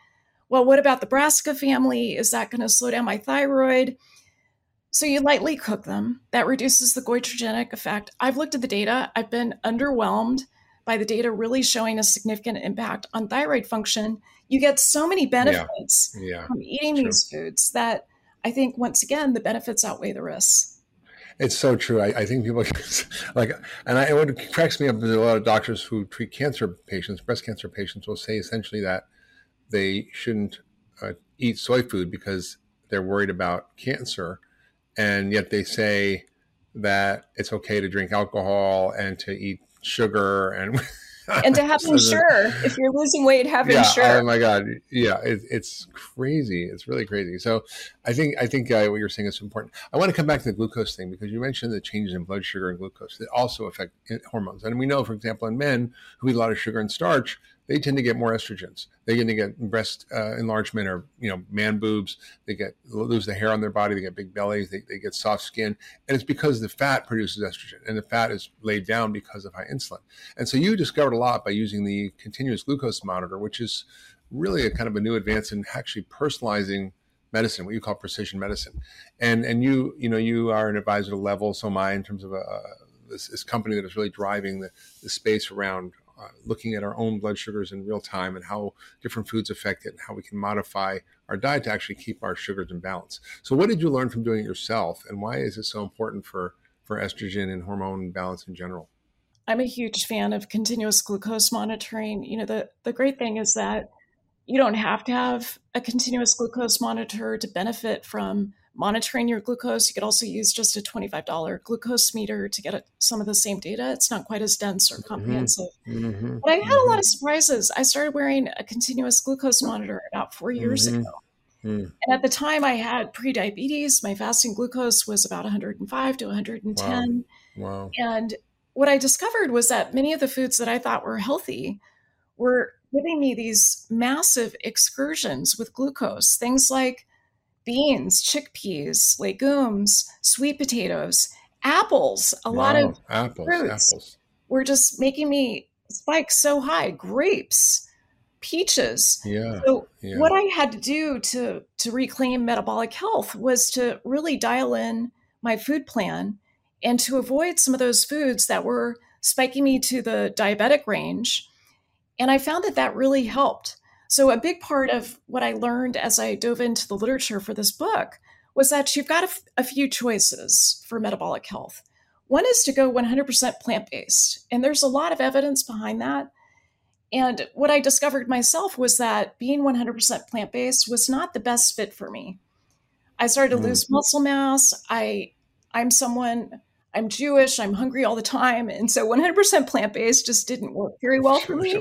Speaker 4: well, what about the brassica family? Is that going to slow down my thyroid? So you lightly cook them. That reduces the goitrogenic effect. I've looked at the data. I've been underwhelmed by the data really showing a significant impact on thyroid function. You get so many benefits
Speaker 3: yeah. Yeah.
Speaker 4: from eating these foods that I think, once again, the benefits outweigh the risks.
Speaker 3: It's so true. I, I think people like, and I, what cracks me up is a lot of doctors who treat cancer patients, breast cancer patients, will say essentially that they shouldn't uh, eat soy food because they're worried about cancer. And yet they say that it's okay to drink alcohol and to eat sugar and
Speaker 4: and to have Ensure. If you're losing weight, have
Speaker 3: yeah,
Speaker 4: Ensure.
Speaker 3: Oh my God. Yeah, it, it's crazy. It's really crazy. So I think I think uh, what you're saying is important. I want to come back to the glucose thing because you mentioned the changes in blood sugar and glucose that also affect hormones. And we know, for example, in men who eat a lot of sugar and starch, they tend to get more estrogens. They tend to get breast uh, enlargement or, you know, man boobs. They get lose the hair on their body. They get big bellies. They, they get soft skin. And it's because the fat produces estrogen, and the fat is laid down because of high insulin. And so you discovered a lot by using the continuous glucose monitor, which is really a kind of a new advance in actually personalizing medicine, what you call precision medicine. And and you you know you are an advisor to Level, so am I, in terms of a, a this, this company that is really driving the, the space around Uh, looking at our own blood sugars in real time and how different foods affect it and how we can modify our diet to actually keep our sugars in balance. So what did you learn from doing it yourself, and why is it so important for, for estrogen and hormone balance in general?
Speaker 4: I'm a huge fan of continuous glucose monitoring. You know, the, the great thing is that you don't have to have a continuous glucose monitor to benefit from monitoring your glucose. You could also use just a twenty-five dollars glucose meter to get some of the same data. It's not quite as dense or comprehensive. Mm-hmm. But I had a lot of surprises. I started wearing a continuous glucose monitor about four years mm-hmm. ago. Mm. And at the time I had prediabetes. My fasting glucose was about one hundred five to one hundred ten.
Speaker 3: Wow. Wow.
Speaker 4: And what I discovered was that many of the foods that I thought were healthy were giving me these massive excursions with glucose. Things like beans, chickpeas, legumes, sweet potatoes, apples, a wow. lot of
Speaker 3: apples,
Speaker 4: fruits
Speaker 3: apples.
Speaker 4: were just making me spike so high. Grapes, peaches.
Speaker 3: Yeah.
Speaker 4: So
Speaker 3: yeah.
Speaker 4: what I had to do to, to reclaim metabolic health was to really dial in my food plan and to avoid some of those foods that were spiking me to the diabetic range. And I found that that really helped. So a big part of what I learned as I dove into the literature for this book was that you've got a, f- a few choices for metabolic health. One is to go one hundred percent plant-based, and there's a lot of evidence behind that. And what I discovered myself was that being one hundred percent plant-based was not the best fit for me. I started to mm. lose muscle mass. I, I'm someone, I'm Jewish, I'm hungry all the time. And so one hundred percent plant-based just didn't work very well for me.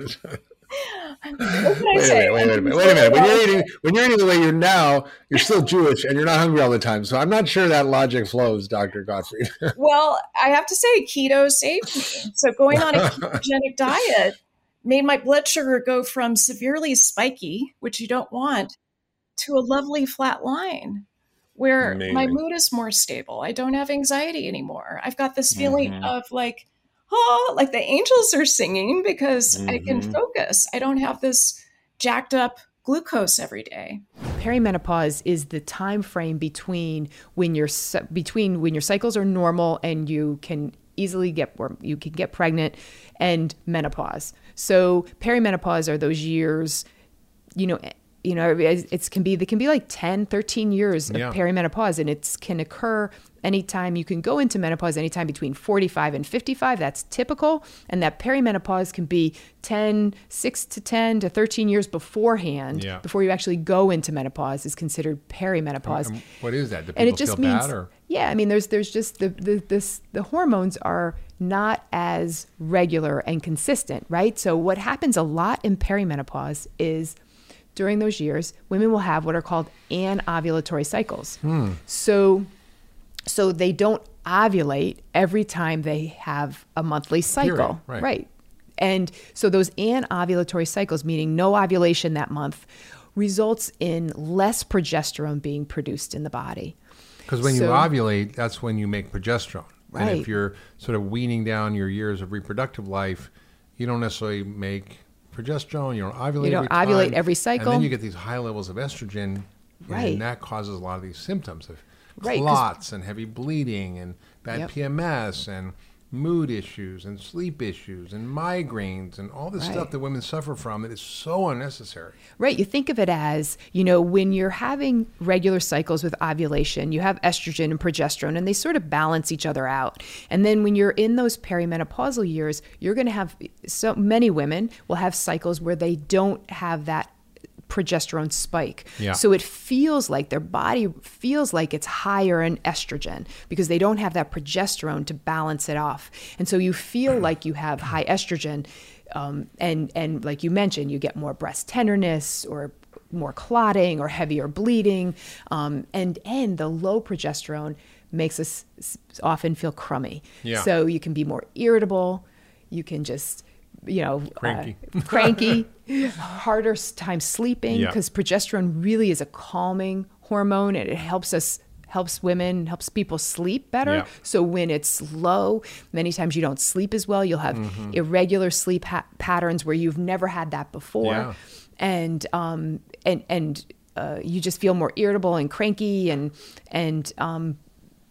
Speaker 3: Wait a minute, wait a minute, wait a minute. When you're eating, when you're eating the way you're now, you're still Jewish and you're not hungry all the time. So I'm not sure that logic flows, Doctor Gottfried.
Speaker 4: Well, I have to say keto saved me. So going on a ketogenic diet made my blood sugar go from severely spiky, which you don't want, to a lovely flat line where Amazing. My mood is more stable. I don't have anxiety anymore. I've got this feeling mm-hmm. of like, oh, like the angels are singing because mm-hmm. I can focus. I don't have this jacked up glucose every day.
Speaker 2: Perimenopause is the time frame between when your between when your cycles are normal and you can easily get you can get pregnant and menopause. So perimenopause are those years, you know, you know, it can be, they can be like ten, thirteen years of yeah. perimenopause, and it can occur anytime. You can go into menopause anytime between forty-five and fifty-five. That's typical. And that perimenopause can be ten, six to ten to thirteen years beforehand, yeah. before you actually go into menopause is considered perimenopause.
Speaker 3: And what is that? Do people
Speaker 2: and it just
Speaker 3: feel
Speaker 2: means,
Speaker 3: bad or?
Speaker 2: Yeah, I mean, there's there's just the, the this the hormones are not as regular and consistent, right? So what happens a lot in perimenopause is during those years, women will have what are called anovulatory cycles. Hmm. So, so they don't ovulate every time they have a monthly cycle, Period. Right. right? And so those anovulatory cycles, meaning no ovulation that month, results in less progesterone being produced in the body.
Speaker 3: Because when so, you ovulate, that's when you make progesterone.
Speaker 2: Right.
Speaker 3: And if you're sort of weaning down your years of reproductive life, you don't necessarily make progesterone, you don't ovulate
Speaker 2: You don't
Speaker 3: every
Speaker 2: ovulate
Speaker 3: time,
Speaker 2: every cycle.
Speaker 3: And then you get these high levels of estrogen,
Speaker 2: Right.
Speaker 3: and that causes a lot of these symptoms of
Speaker 2: Right, 'cause-
Speaker 3: clots and heavy bleeding and bad
Speaker 2: Yep.
Speaker 3: P M S and mood issues and sleep issues and migraines and all this
Speaker 2: Right.
Speaker 3: stuff that women suffer from that is so unnecessary.
Speaker 2: Right. You think of it as, you know, when you're having regular cycles with ovulation, you have estrogen and progesterone, and they sort of balance each other out. And then when you're in those perimenopausal years, you're going to have, so many women will have cycles where they don't have that progesterone spike.
Speaker 3: Yeah.
Speaker 2: So it feels like their body feels like it's higher in estrogen because they don't have that progesterone to balance it off. And so you feel like you have high estrogen. Um, and, and like you mentioned, you get more breast tenderness or more clotting or heavier bleeding. Um, and, and the low progesterone makes us often feel crummy.
Speaker 3: Yeah.
Speaker 2: So you can be more irritable. You can just, you know,
Speaker 3: Cranky.
Speaker 2: uh, cranky, harder time sleeping
Speaker 3: Yeah.
Speaker 2: because progesterone really is a calming hormone and it helps us, helps women, helps people sleep better.
Speaker 3: Yeah.
Speaker 2: So when it's low, many times you don't sleep as well. You'll have
Speaker 3: Mm-hmm.
Speaker 2: irregular sleep ha- patterns where you've never had that before.
Speaker 3: Yeah.
Speaker 2: And, um, and, and, uh, you just feel more irritable and cranky and, and, um,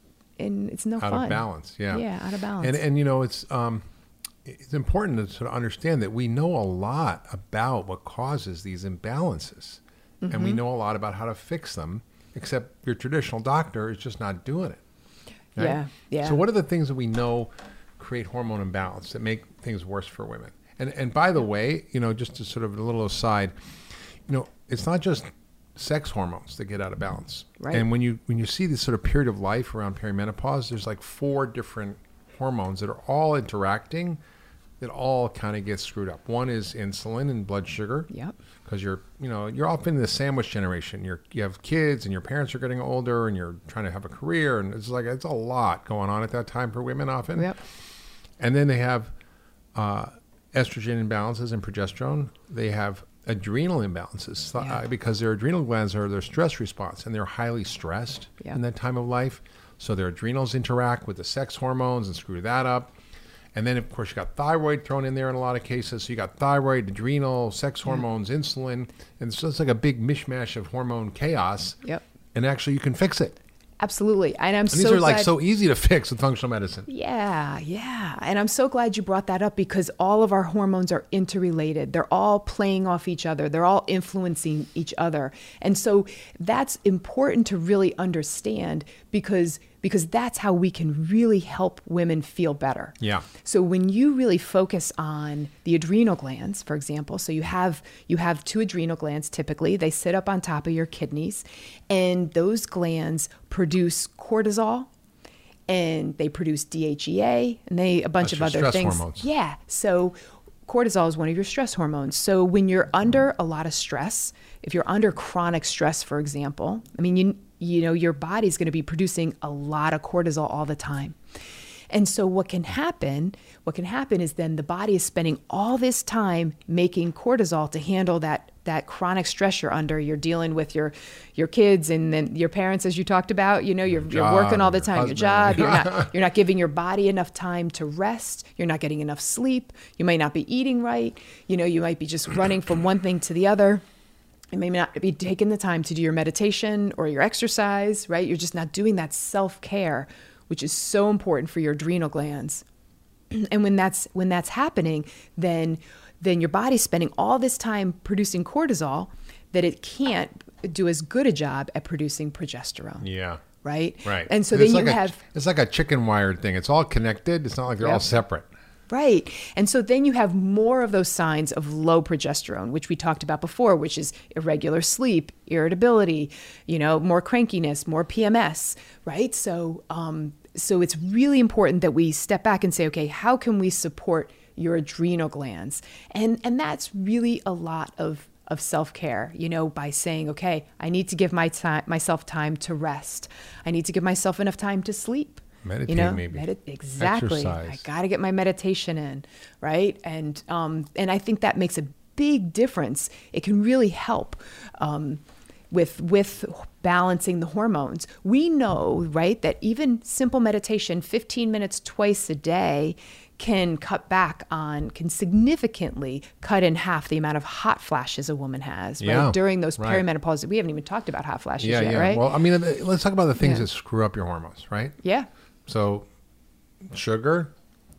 Speaker 2: and it's no
Speaker 3: Out
Speaker 2: fun.
Speaker 3: of balance, yeah.
Speaker 2: Yeah, out of balance.
Speaker 3: And and you know, it's um, it's important to sort of understand that we know a lot about what causes these imbalances, and
Speaker 2: Mm-hmm.
Speaker 3: we know a lot about how to fix them. Except your traditional doctor is just not doing it. right?
Speaker 2: Yeah, yeah.
Speaker 3: So what are the things that we know create hormone imbalance that make things worse for women? And and by the way, you know, just to sort of a little aside, you know, it's not just sex hormones that get out of balance.
Speaker 2: Right.
Speaker 3: And when you when you see this sort of period of life around perimenopause, there's like four different hormones that are all interacting that all kind of get screwed up. One is insulin and blood sugar.
Speaker 2: Yep.
Speaker 3: Because you're, you know, you're often in the sandwich generation. You're you have kids and your parents are getting older and you're trying to have a career, and it's like it's a lot going on at that time for women often.
Speaker 2: Yep.
Speaker 3: And then they have uh, estrogen imbalances and progesterone. They have adrenal imbalances
Speaker 2: Yeah.
Speaker 3: uh, because their adrenal glands are their stress response, and they're highly stressed
Speaker 2: Yeah.
Speaker 3: in that time of life. So their adrenals interact with the sex hormones and screw that up. And then, of course, you got thyroid thrown in there in a lot of cases. So you got thyroid, adrenal, sex hormones, insulin, and so it's like a big mishmash of hormone chaos.
Speaker 2: Yep.
Speaker 3: And actually, you can fix it.
Speaker 2: Absolutely. And I'm
Speaker 3: And
Speaker 2: so
Speaker 3: these are like
Speaker 2: glad-
Speaker 3: so easy to fix with functional medicine.
Speaker 2: Yeah, yeah. And I'm so glad you brought that up because all of our hormones are interrelated. They're all playing off each other. They're all influencing each other. And so that's important to really understand because because that's how we can really help women feel better.
Speaker 3: Yeah.
Speaker 2: So when you really focus on the adrenal glands, for example, so you have you have two adrenal glands typically. They sit up on top of your kidneys, and those glands produce cortisol, and they produce D H E A, and they a bunch
Speaker 3: That's
Speaker 2: of
Speaker 3: your
Speaker 2: other
Speaker 3: stress
Speaker 2: things.
Speaker 3: hormones.
Speaker 2: Yeah. So cortisol is one of your stress hormones. So when you're under a lot of stress, if you're under chronic stress, for example, I mean, you you know, your body's going to be producing a lot of cortisol all the time. And so what can happen, what can happen is then the body is spending all this time making cortisol to handle that that chronic stress you're under. You're dealing with your your kids and then your parents, as you talked about, you know, you're, you're
Speaker 3: job,
Speaker 2: working all the
Speaker 3: your
Speaker 2: time, your
Speaker 3: husband.
Speaker 2: job, you're not you're not giving your body enough time to rest, you're not getting enough sleep, you might not be eating right, you know, you might be just running from one thing to the other. You may not be taking the time to do your meditation or your exercise, right? You're just not doing that self-care, which is so important for your adrenal glands. And when that's when that's happening, then then your body's spending all this time producing cortisol that it can't do as good a job at producing progesterone.
Speaker 3: Yeah.
Speaker 2: Right?
Speaker 3: Right.
Speaker 2: And so
Speaker 3: it's
Speaker 2: then you
Speaker 3: like a,
Speaker 2: have
Speaker 3: it's like a chicken wired thing. It's all connected. It's not like they're all
Speaker 2: Yep.
Speaker 3: separate.
Speaker 2: Right. And so then you have more of those signs of low progesterone, which we talked about before, which is irregular sleep, irritability, you know, more crankiness, more P M S, right? So, um, so it's really important that we step back and say, okay, how can we support your adrenal glands? And, and that's really a lot of of self-care, you know, by saying, okay, I need to give my time, myself time to rest. I need to give myself enough time to sleep.
Speaker 3: Meditate,
Speaker 2: you know,
Speaker 3: maybe.
Speaker 2: Medi- exactly.
Speaker 3: Exercise.
Speaker 2: I got to get my meditation in, right? And um, and I think that makes a big difference. It can really help um, with with balancing the hormones. We know, right, that even simple meditation, fifteen minutes twice a day, can cut back on, can significantly cut in half the amount of hot flashes a woman has, right?
Speaker 3: Yeah,
Speaker 2: During those
Speaker 3: right.
Speaker 2: perimenopause, we haven't even talked about hot flashes
Speaker 3: Yeah,
Speaker 2: yet,
Speaker 3: yeah.
Speaker 2: right?
Speaker 3: Well, I mean, let's talk about the things
Speaker 2: Yeah.
Speaker 3: that screw up your hormones, right?
Speaker 2: Yeah.
Speaker 3: So, sugar,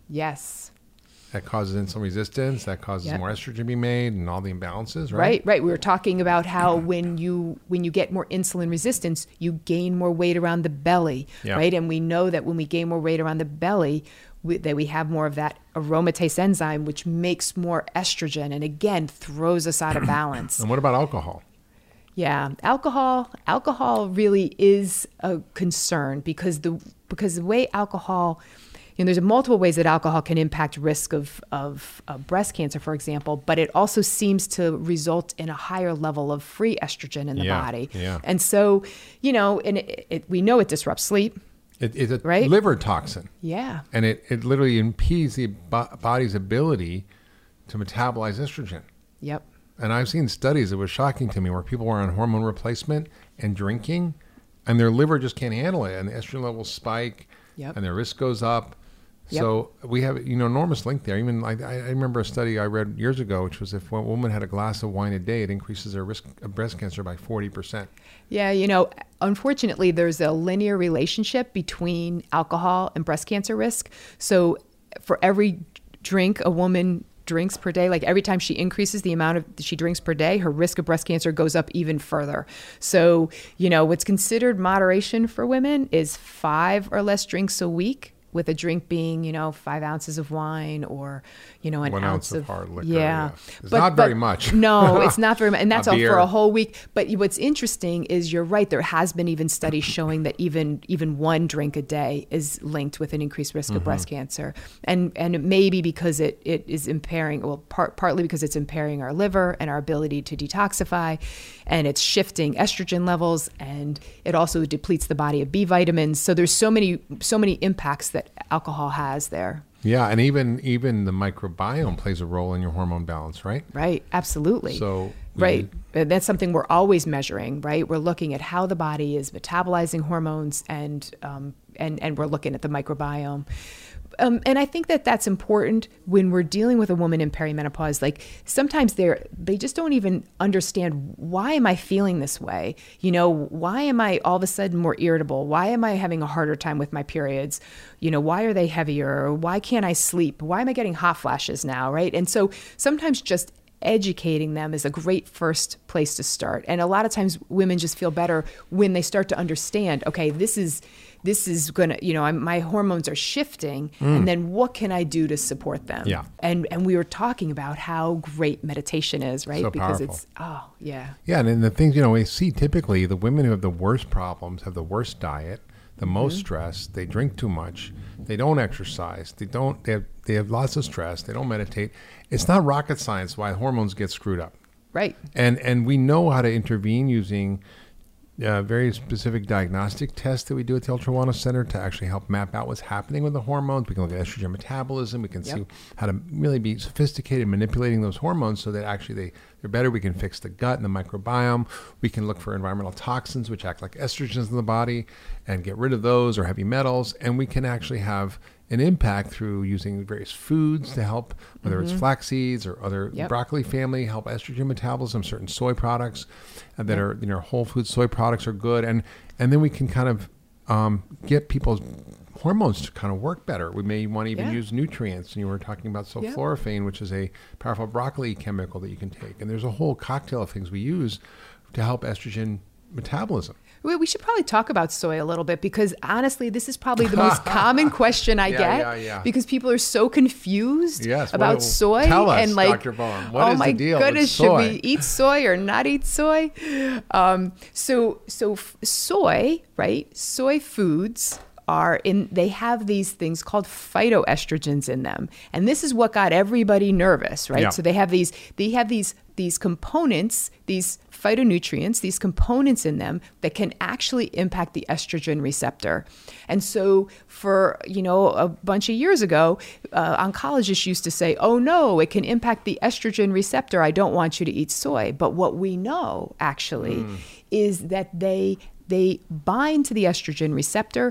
Speaker 2: Yes.
Speaker 3: that causes insulin resistance, that causes
Speaker 2: Yep.
Speaker 3: more estrogen to be made and all the imbalances, right?
Speaker 2: Right, right. We were talking about how when you when you get more insulin resistance, you gain more weight around the belly,
Speaker 3: Yeah.
Speaker 2: right? And we know that when we gain more weight around the belly, we, that we have more of that aromatase enzyme, which makes more estrogen, and again throws us out of balance.
Speaker 3: And what about alcohol?
Speaker 2: Yeah, alcohol. Alcohol really is a concern because the because the way alcohol, you know, there's multiple ways that alcohol can impact risk of of uh, breast cancer, for example. But it also seems to result in a higher level of free estrogen in the
Speaker 3: Yeah,
Speaker 2: body.
Speaker 3: yeah.
Speaker 2: And so, you know, and it, it, we know it disrupts sleep.
Speaker 3: It, it's a
Speaker 2: Right?
Speaker 3: liver toxin,
Speaker 2: Yeah.
Speaker 3: and it, it literally impedes the bo- body's ability to metabolize estrogen.
Speaker 2: Yep.
Speaker 3: And I've seen studies that was shocking to me where people were on hormone replacement and drinking, and their liver just can't handle it, and the estrogen levels spike,
Speaker 2: Yep.
Speaker 3: and their risk goes up.
Speaker 2: Yep.
Speaker 3: So we have, you know, enormous link there. Even like I, I remember a study I read years ago, which was if a woman had a glass of wine a day, it increases their risk of breast cancer by forty percent.
Speaker 2: Yeah, you know, unfortunately, there's a linear relationship between alcohol and breast cancer risk. So for every drink a woman drinks per day, like every time she increases the amount of she drinks per day, her risk of breast cancer goes up even further. So, you know, what's considered moderation for women is five or less drinks a week, with a drink being, you know, five ounces of wine or, you know, an
Speaker 3: One
Speaker 2: ounce,
Speaker 3: ounce of hard liquor,
Speaker 2: Yeah.
Speaker 3: yeah. It's not very much.
Speaker 2: No, it's not very much. And that's
Speaker 3: A
Speaker 2: all for
Speaker 3: beer.
Speaker 2: a whole week. But what's interesting is you're right. There has been even studies showing that even even one drink a day is linked with an increased risk of breast cancer. And and it may be because it, it is impairing, well, part, partly because it's impairing our liver and our ability to detoxify. And it's shifting estrogen levels, and it also depletes the body of B vitamins. So there's so many so many impacts that alcohol has there.
Speaker 3: Yeah, and even even the microbiome plays a role in your hormone balance, right?
Speaker 2: Right, absolutely.
Speaker 3: So we-
Speaker 2: right, and that's something we're always measuring, right? We're looking at how the body is metabolizing hormones, and um, and and we're looking at the microbiome. Um, and I think that that's important when we're dealing with a woman in perimenopause. Like sometimes they're, they just don't even understand, why am I feeling this way? You know, why am I all of a sudden more irritable? Why am I having a harder time with my periods? You know, why are they heavier? Why can't I sleep? Why am I getting hot flashes now, right? And so sometimes just educating them is a great first place to start. And a lot of times women just feel better when they start to understand, okay, this is this is going to, you know, I'm, my hormones are shifting, mm. and then what can I do to support them?
Speaker 3: Yeah.
Speaker 2: And and we were talking about how great meditation is, right?
Speaker 3: So
Speaker 2: because
Speaker 3: powerful.
Speaker 2: it's, oh, yeah.
Speaker 3: Yeah, and then the things, you know, we see typically the women who have the worst problems have the worst diet, the mm-hmm. most stress, they drink too much, they don't exercise, they don't, they have, they have lots of stress, they don't meditate. It's not rocket science why hormones get screwed up.
Speaker 2: Right.
Speaker 3: And and we know how to intervene using uh, very specific diagnostic tests that we do at the Ultra Wellness Center to actually help map out what's happening with the hormones. We can look at estrogen metabolism. We can yep. see how to really be sophisticated in manipulating those hormones so that actually they, they're better. We can fix the gut and the microbiome. We can look for environmental toxins, which act like estrogens in the body, and get rid of those, or heavy metals. And we can actually have an impact through using various foods to help, whether mm-hmm. it's flax seeds or other yep. broccoli family, help estrogen metabolism. Certain soy products uh, that yep. are, you know, whole food soy products are good. And and then we can kind of um, get people's hormones to kind of work better. We may want to even
Speaker 2: yeah.
Speaker 3: use nutrients. And you were talking about sulforaphane, yep. which is a powerful broccoli chemical that you can take. And there's a whole cocktail of things we use to help estrogen metabolism.
Speaker 2: We should probably talk about soy a little bit, because honestly, this is probably the most common question I
Speaker 3: yeah,
Speaker 2: get
Speaker 3: yeah, yeah.
Speaker 2: because people are so confused
Speaker 3: yes,
Speaker 2: about
Speaker 3: well,
Speaker 2: soy.
Speaker 3: Tell us,
Speaker 2: and like,
Speaker 3: Doctor Bowen, what
Speaker 2: oh
Speaker 3: is
Speaker 2: my
Speaker 3: the deal
Speaker 2: goodness,
Speaker 3: with
Speaker 2: should
Speaker 3: soy?
Speaker 2: we eat soy or not eat soy? Um, so, so f- soy, right? Soy foods are in, they have these things called phytoestrogens in them. And this is what got everybody nervous, right?
Speaker 3: Yeah.
Speaker 2: So they have these, they have these, these components, these phytonutrients, these components in them that can actually impact the estrogen receptor. And so for, you know, a bunch of years ago, uh, oncologists used to say, oh no, it can impact the estrogen receptor. I don't want you to eat soy. But what we know actually mm. is that they they bind to the estrogen receptor,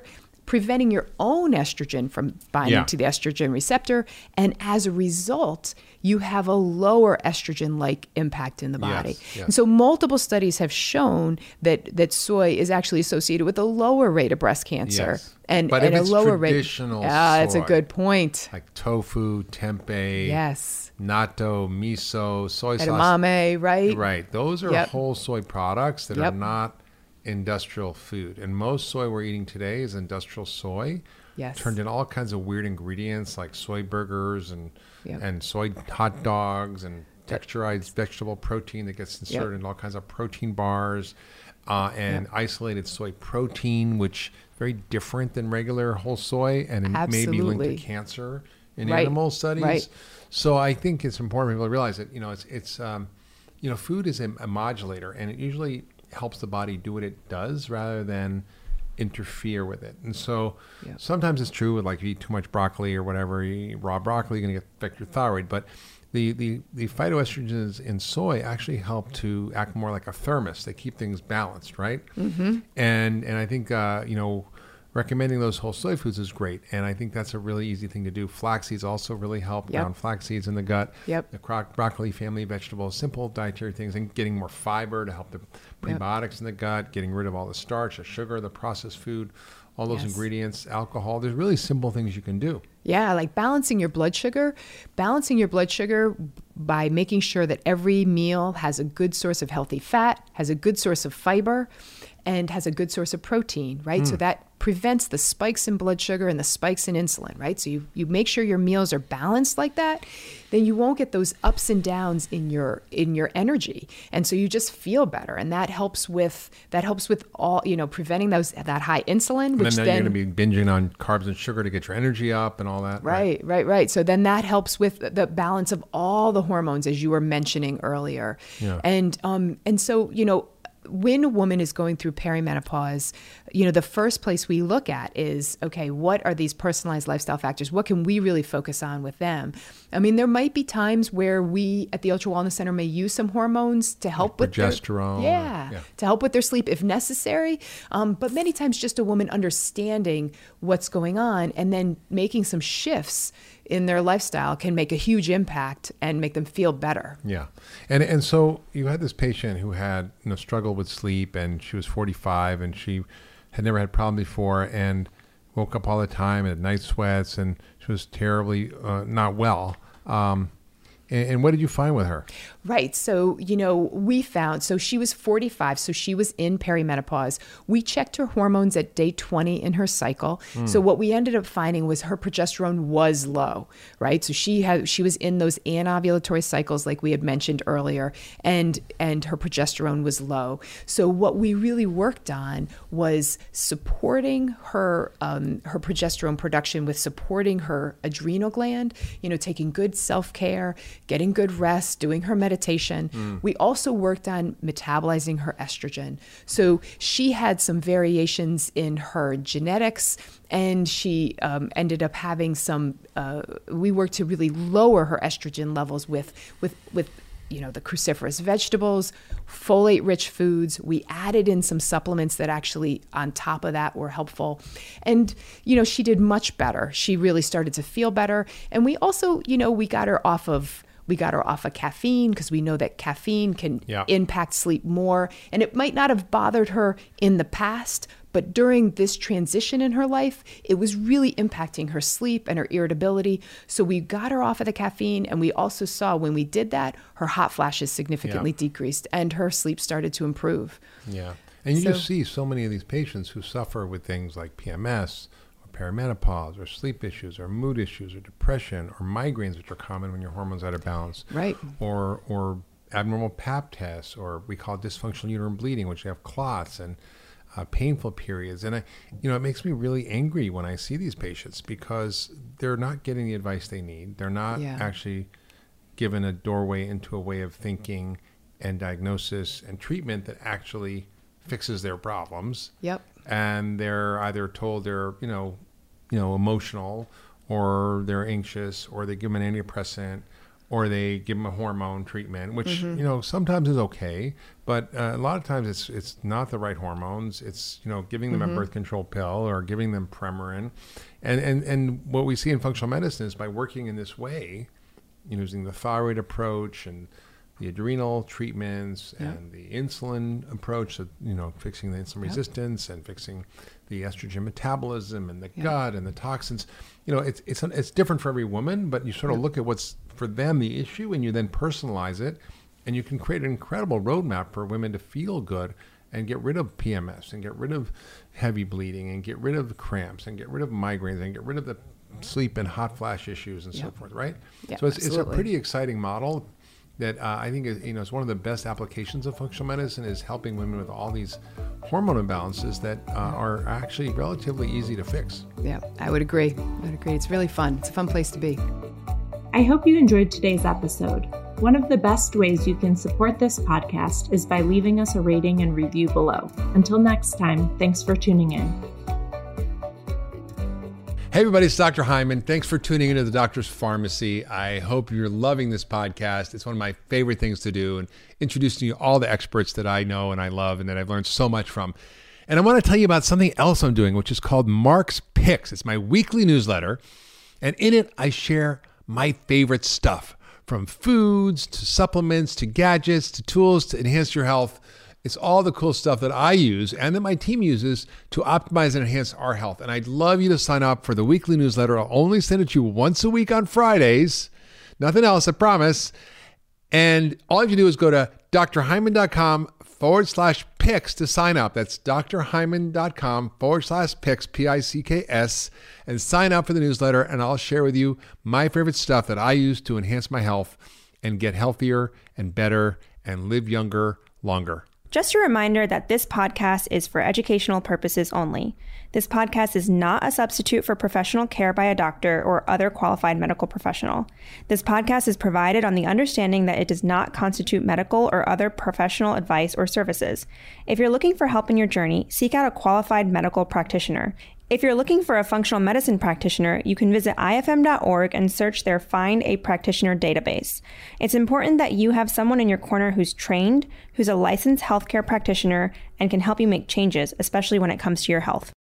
Speaker 2: preventing your own estrogen from binding
Speaker 3: Yeah.
Speaker 2: to the estrogen receptor. And as a result, you have a lower estrogen-like impact in the body.
Speaker 3: Yes, yes.
Speaker 2: And so multiple studies have shown that, that soy is actually associated with a lower rate of breast cancer.
Speaker 3: Yes.
Speaker 2: And,
Speaker 3: But
Speaker 2: and
Speaker 3: if
Speaker 2: a
Speaker 3: it's
Speaker 2: lower rate.
Speaker 3: traditional
Speaker 2: Ah, that's a
Speaker 3: soy,
Speaker 2: good point.
Speaker 3: like tofu, tempeh,
Speaker 2: Yes.
Speaker 3: natto, miso, soy sauce.
Speaker 2: Edamame, right?
Speaker 3: Right. Those are
Speaker 2: Yep.
Speaker 3: whole soy products that
Speaker 2: Yep.
Speaker 3: are not industrial food. And most soy we're eating today is industrial soy.
Speaker 2: Yes.
Speaker 3: Turned in all kinds of weird ingredients like soy burgers and
Speaker 2: Yep.
Speaker 3: and soy hot dogs and texturized vegetable protein that gets inserted
Speaker 2: Yep.
Speaker 3: in all kinds of protein bars, uh, and
Speaker 2: Yep.
Speaker 3: isolated soy protein, which is very different than regular whole soy and it may be linked
Speaker 2: Absolutely.
Speaker 3: to cancer in
Speaker 2: Right.
Speaker 3: animal studies.
Speaker 2: Right.
Speaker 3: So I think it's important for people to realize that, you know, it's, it's um, you know, food is a, a modulator, and it usually helps the body do what it does rather than interfere with it. And so
Speaker 2: Yeah.
Speaker 3: sometimes it's true with, like, you eat too much broccoli or whatever, you eat raw broccoli, you're going to affect your thyroid. But the, the, the phytoestrogens in soy actually help to act more like a thermos. They keep things balanced, right? Mm-hmm. And, and I think, uh, you know, recommending those whole soy foods is great. And I think that's a really easy thing to do. Flax seeds also really help.
Speaker 2: Yep.
Speaker 3: Brown flax seeds in the gut.
Speaker 2: Yep.
Speaker 3: The cro- broccoli family of vegetables, simple dietary things, and getting more fiber to help the prebiotics in the gut, getting rid of all the starch, the sugar, the processed food, all those
Speaker 2: Yes.
Speaker 3: ingredients, alcohol. There's really simple things you can do.
Speaker 2: Yeah, like balancing your blood sugar, balancing your blood sugar by making sure that every meal has a good source of healthy fat, has a good source of fiber, and has a good source of protein, right? So that prevents the spikes in blood sugar and the spikes in insulin, right? So you, you make sure your meals are balanced like that, then you won't get those ups and downs in your in your energy. And so you just feel better. And that helps with that helps with all, you know, preventing those that high insulin,
Speaker 3: And
Speaker 2: which
Speaker 3: then,
Speaker 2: then
Speaker 3: you're going to be binging on carbs and sugar to get your energy up and all that.
Speaker 2: Right, right, right. So then that helps with the balance of all the hormones, as you were mentioning earlier.
Speaker 3: Yeah.
Speaker 2: And um, and so, you know, when a woman is going through perimenopause, you know, the first place we look at is, okay, what are these personalized lifestyle factors? What can we really focus on with them? I mean, there might be times where we at the Ultra Wellness Center may use some hormones to help
Speaker 3: Like
Speaker 2: with their-
Speaker 3: progesterone or-
Speaker 2: yeah,
Speaker 3: yeah.
Speaker 2: to help with their sleep if necessary. Um, but many times just a woman understanding what's going on and then making some shifts in their lifestyle can make a huge impact and make them feel better.
Speaker 3: Yeah. And and so you had this patient who had, you know, struggled with sleep, and she was forty-five and she had never had a problem before and woke up all the time and had night sweats, and she was terribly uh, not well. Um, and, and what did you find with her?
Speaker 2: Right. So, you know, we found, so she was forty-five, so she was in perimenopause. We checked her hormones at day twenty in her cycle.
Speaker 3: Mm.
Speaker 2: So what we ended up finding was her progesterone was low, right? So she had, she was in those anovulatory cycles like we had mentioned earlier, and, and her progesterone was low. So what we really worked on was supporting her, um, her progesterone production with supporting her adrenal gland, you know, taking good self-care, getting good rest, doing her meditation. Mm. We also worked on metabolizing her estrogen. So she had some variations in her genetics, and she um, ended up having some, uh, we worked to really lower her estrogen levels with, with, with, you know, the cruciferous vegetables, folate-rich foods. We added in some supplements that actually on top of that were helpful. And, you know, she did much better. She really started to feel better. And we also, you know, we got her off of We got her off of caffeine because we know that caffeine can
Speaker 3: Yeah.
Speaker 2: impact sleep more. And it might not have bothered her in the past, but during this transition in her life, it was really impacting her sleep and her irritability. So we got her off of the caffeine. And we also saw when we did that, her hot flashes significantly
Speaker 3: Yeah.
Speaker 2: decreased and her sleep started to improve.
Speaker 3: Yeah. And you
Speaker 2: So-
Speaker 3: just see so many of these patients who suffer with things like P M S, perimenopause, or sleep issues, or mood issues, or depression, or migraines, which are common when your hormones are out of balance,
Speaker 2: Right.
Speaker 3: or or abnormal pap tests, or we call it dysfunctional uterine bleeding, which you have clots and uh, painful periods. And I, you know, it makes me really angry when I see these patients because they're not getting the advice they need. They're not
Speaker 2: Yeah.
Speaker 3: actually given a doorway into a way of thinking and diagnosis and treatment that actually fixes their problems.
Speaker 2: Yep.
Speaker 3: And they're either told they're, you know, you know, emotional, or they're anxious, or they give them an antidepressant, or they give them a hormone treatment, which,
Speaker 2: Mm-hmm.
Speaker 3: you know, sometimes is okay, but uh, a lot of times it's it's not the right hormones. It's, you know, giving them
Speaker 2: Mm-hmm.
Speaker 3: a birth control pill or giving them Premarin. And, and, and what we see in functional medicine is by working in this way, using the thyroid approach and the adrenal treatments
Speaker 2: Yeah.
Speaker 3: and the insulin approach, so, you know, fixing the insulin
Speaker 2: Yeah.
Speaker 3: resistance and fixing the estrogen metabolism and the
Speaker 2: Yeah.
Speaker 3: gut and the toxins. You know, it's it's it's different for every woman, but you sort of
Speaker 2: Yeah.
Speaker 3: look at what's for them the issue, and you then personalize it, and you can create an incredible roadmap for women to feel good and get rid of P M S and get rid of heavy bleeding and get rid of cramps and get rid of migraines and get rid of the sleep and hot flash issues and so
Speaker 2: Yep.
Speaker 3: forth, right?
Speaker 2: Yeah,
Speaker 3: so it's, it's a
Speaker 2: absolutely.
Speaker 3: pretty exciting model that uh, I think is, you know, is one of the best applications of functional medicine, is helping women with all these hormone imbalances that uh, are actually relatively easy to fix.
Speaker 2: Yeah, I would agree. I would agree. It's really fun. It's a fun place to be.
Speaker 1: I hope you enjoyed today's episode. One of the best ways you can support this podcast is by leaving us a rating and review below. Until next time, thanks for tuning in.
Speaker 3: Hey everybody, it's Doctor Hyman. Thanks for tuning into the Doctor's Pharmacy. I hope you're loving this podcast. It's one of my favorite things to do, and introducing you to all the experts that I know and I love and that I've learned so much from. And I want to tell you about something else I'm doing, which is called Mark's Picks. It's my weekly newsletter, and in it I share my favorite stuff, from foods to supplements to gadgets to tools to enhance your health. It's all the cool stuff that I use and that my team uses to optimize and enhance our health. And I'd love you to sign up for the weekly newsletter. I'll only send it to you once a week on Fridays. Nothing else, I promise. And all you have to do is go to drhyman.com forward slash picks to sign up. That's drhyman.com forward slash picks, P I C K S, and sign up for the newsletter. And I'll share with you my favorite stuff that I use to enhance my health and get healthier and better and live younger, longer.
Speaker 5: Just a reminder that this podcast is for educational purposes only. This podcast is not a substitute for professional care by a doctor or other qualified medical professional. This podcast is provided on the understanding that it does not constitute medical or other professional advice or services. If you're looking for help in your journey, seek out a qualified medical practitioner. If you're looking for a functional medicine practitioner, you can visit I F M dot org and search their Find a Practitioner database. It's important that you have someone in your corner who's trained, who's a licensed healthcare practitioner, and can help you make changes, especially when it comes to your health.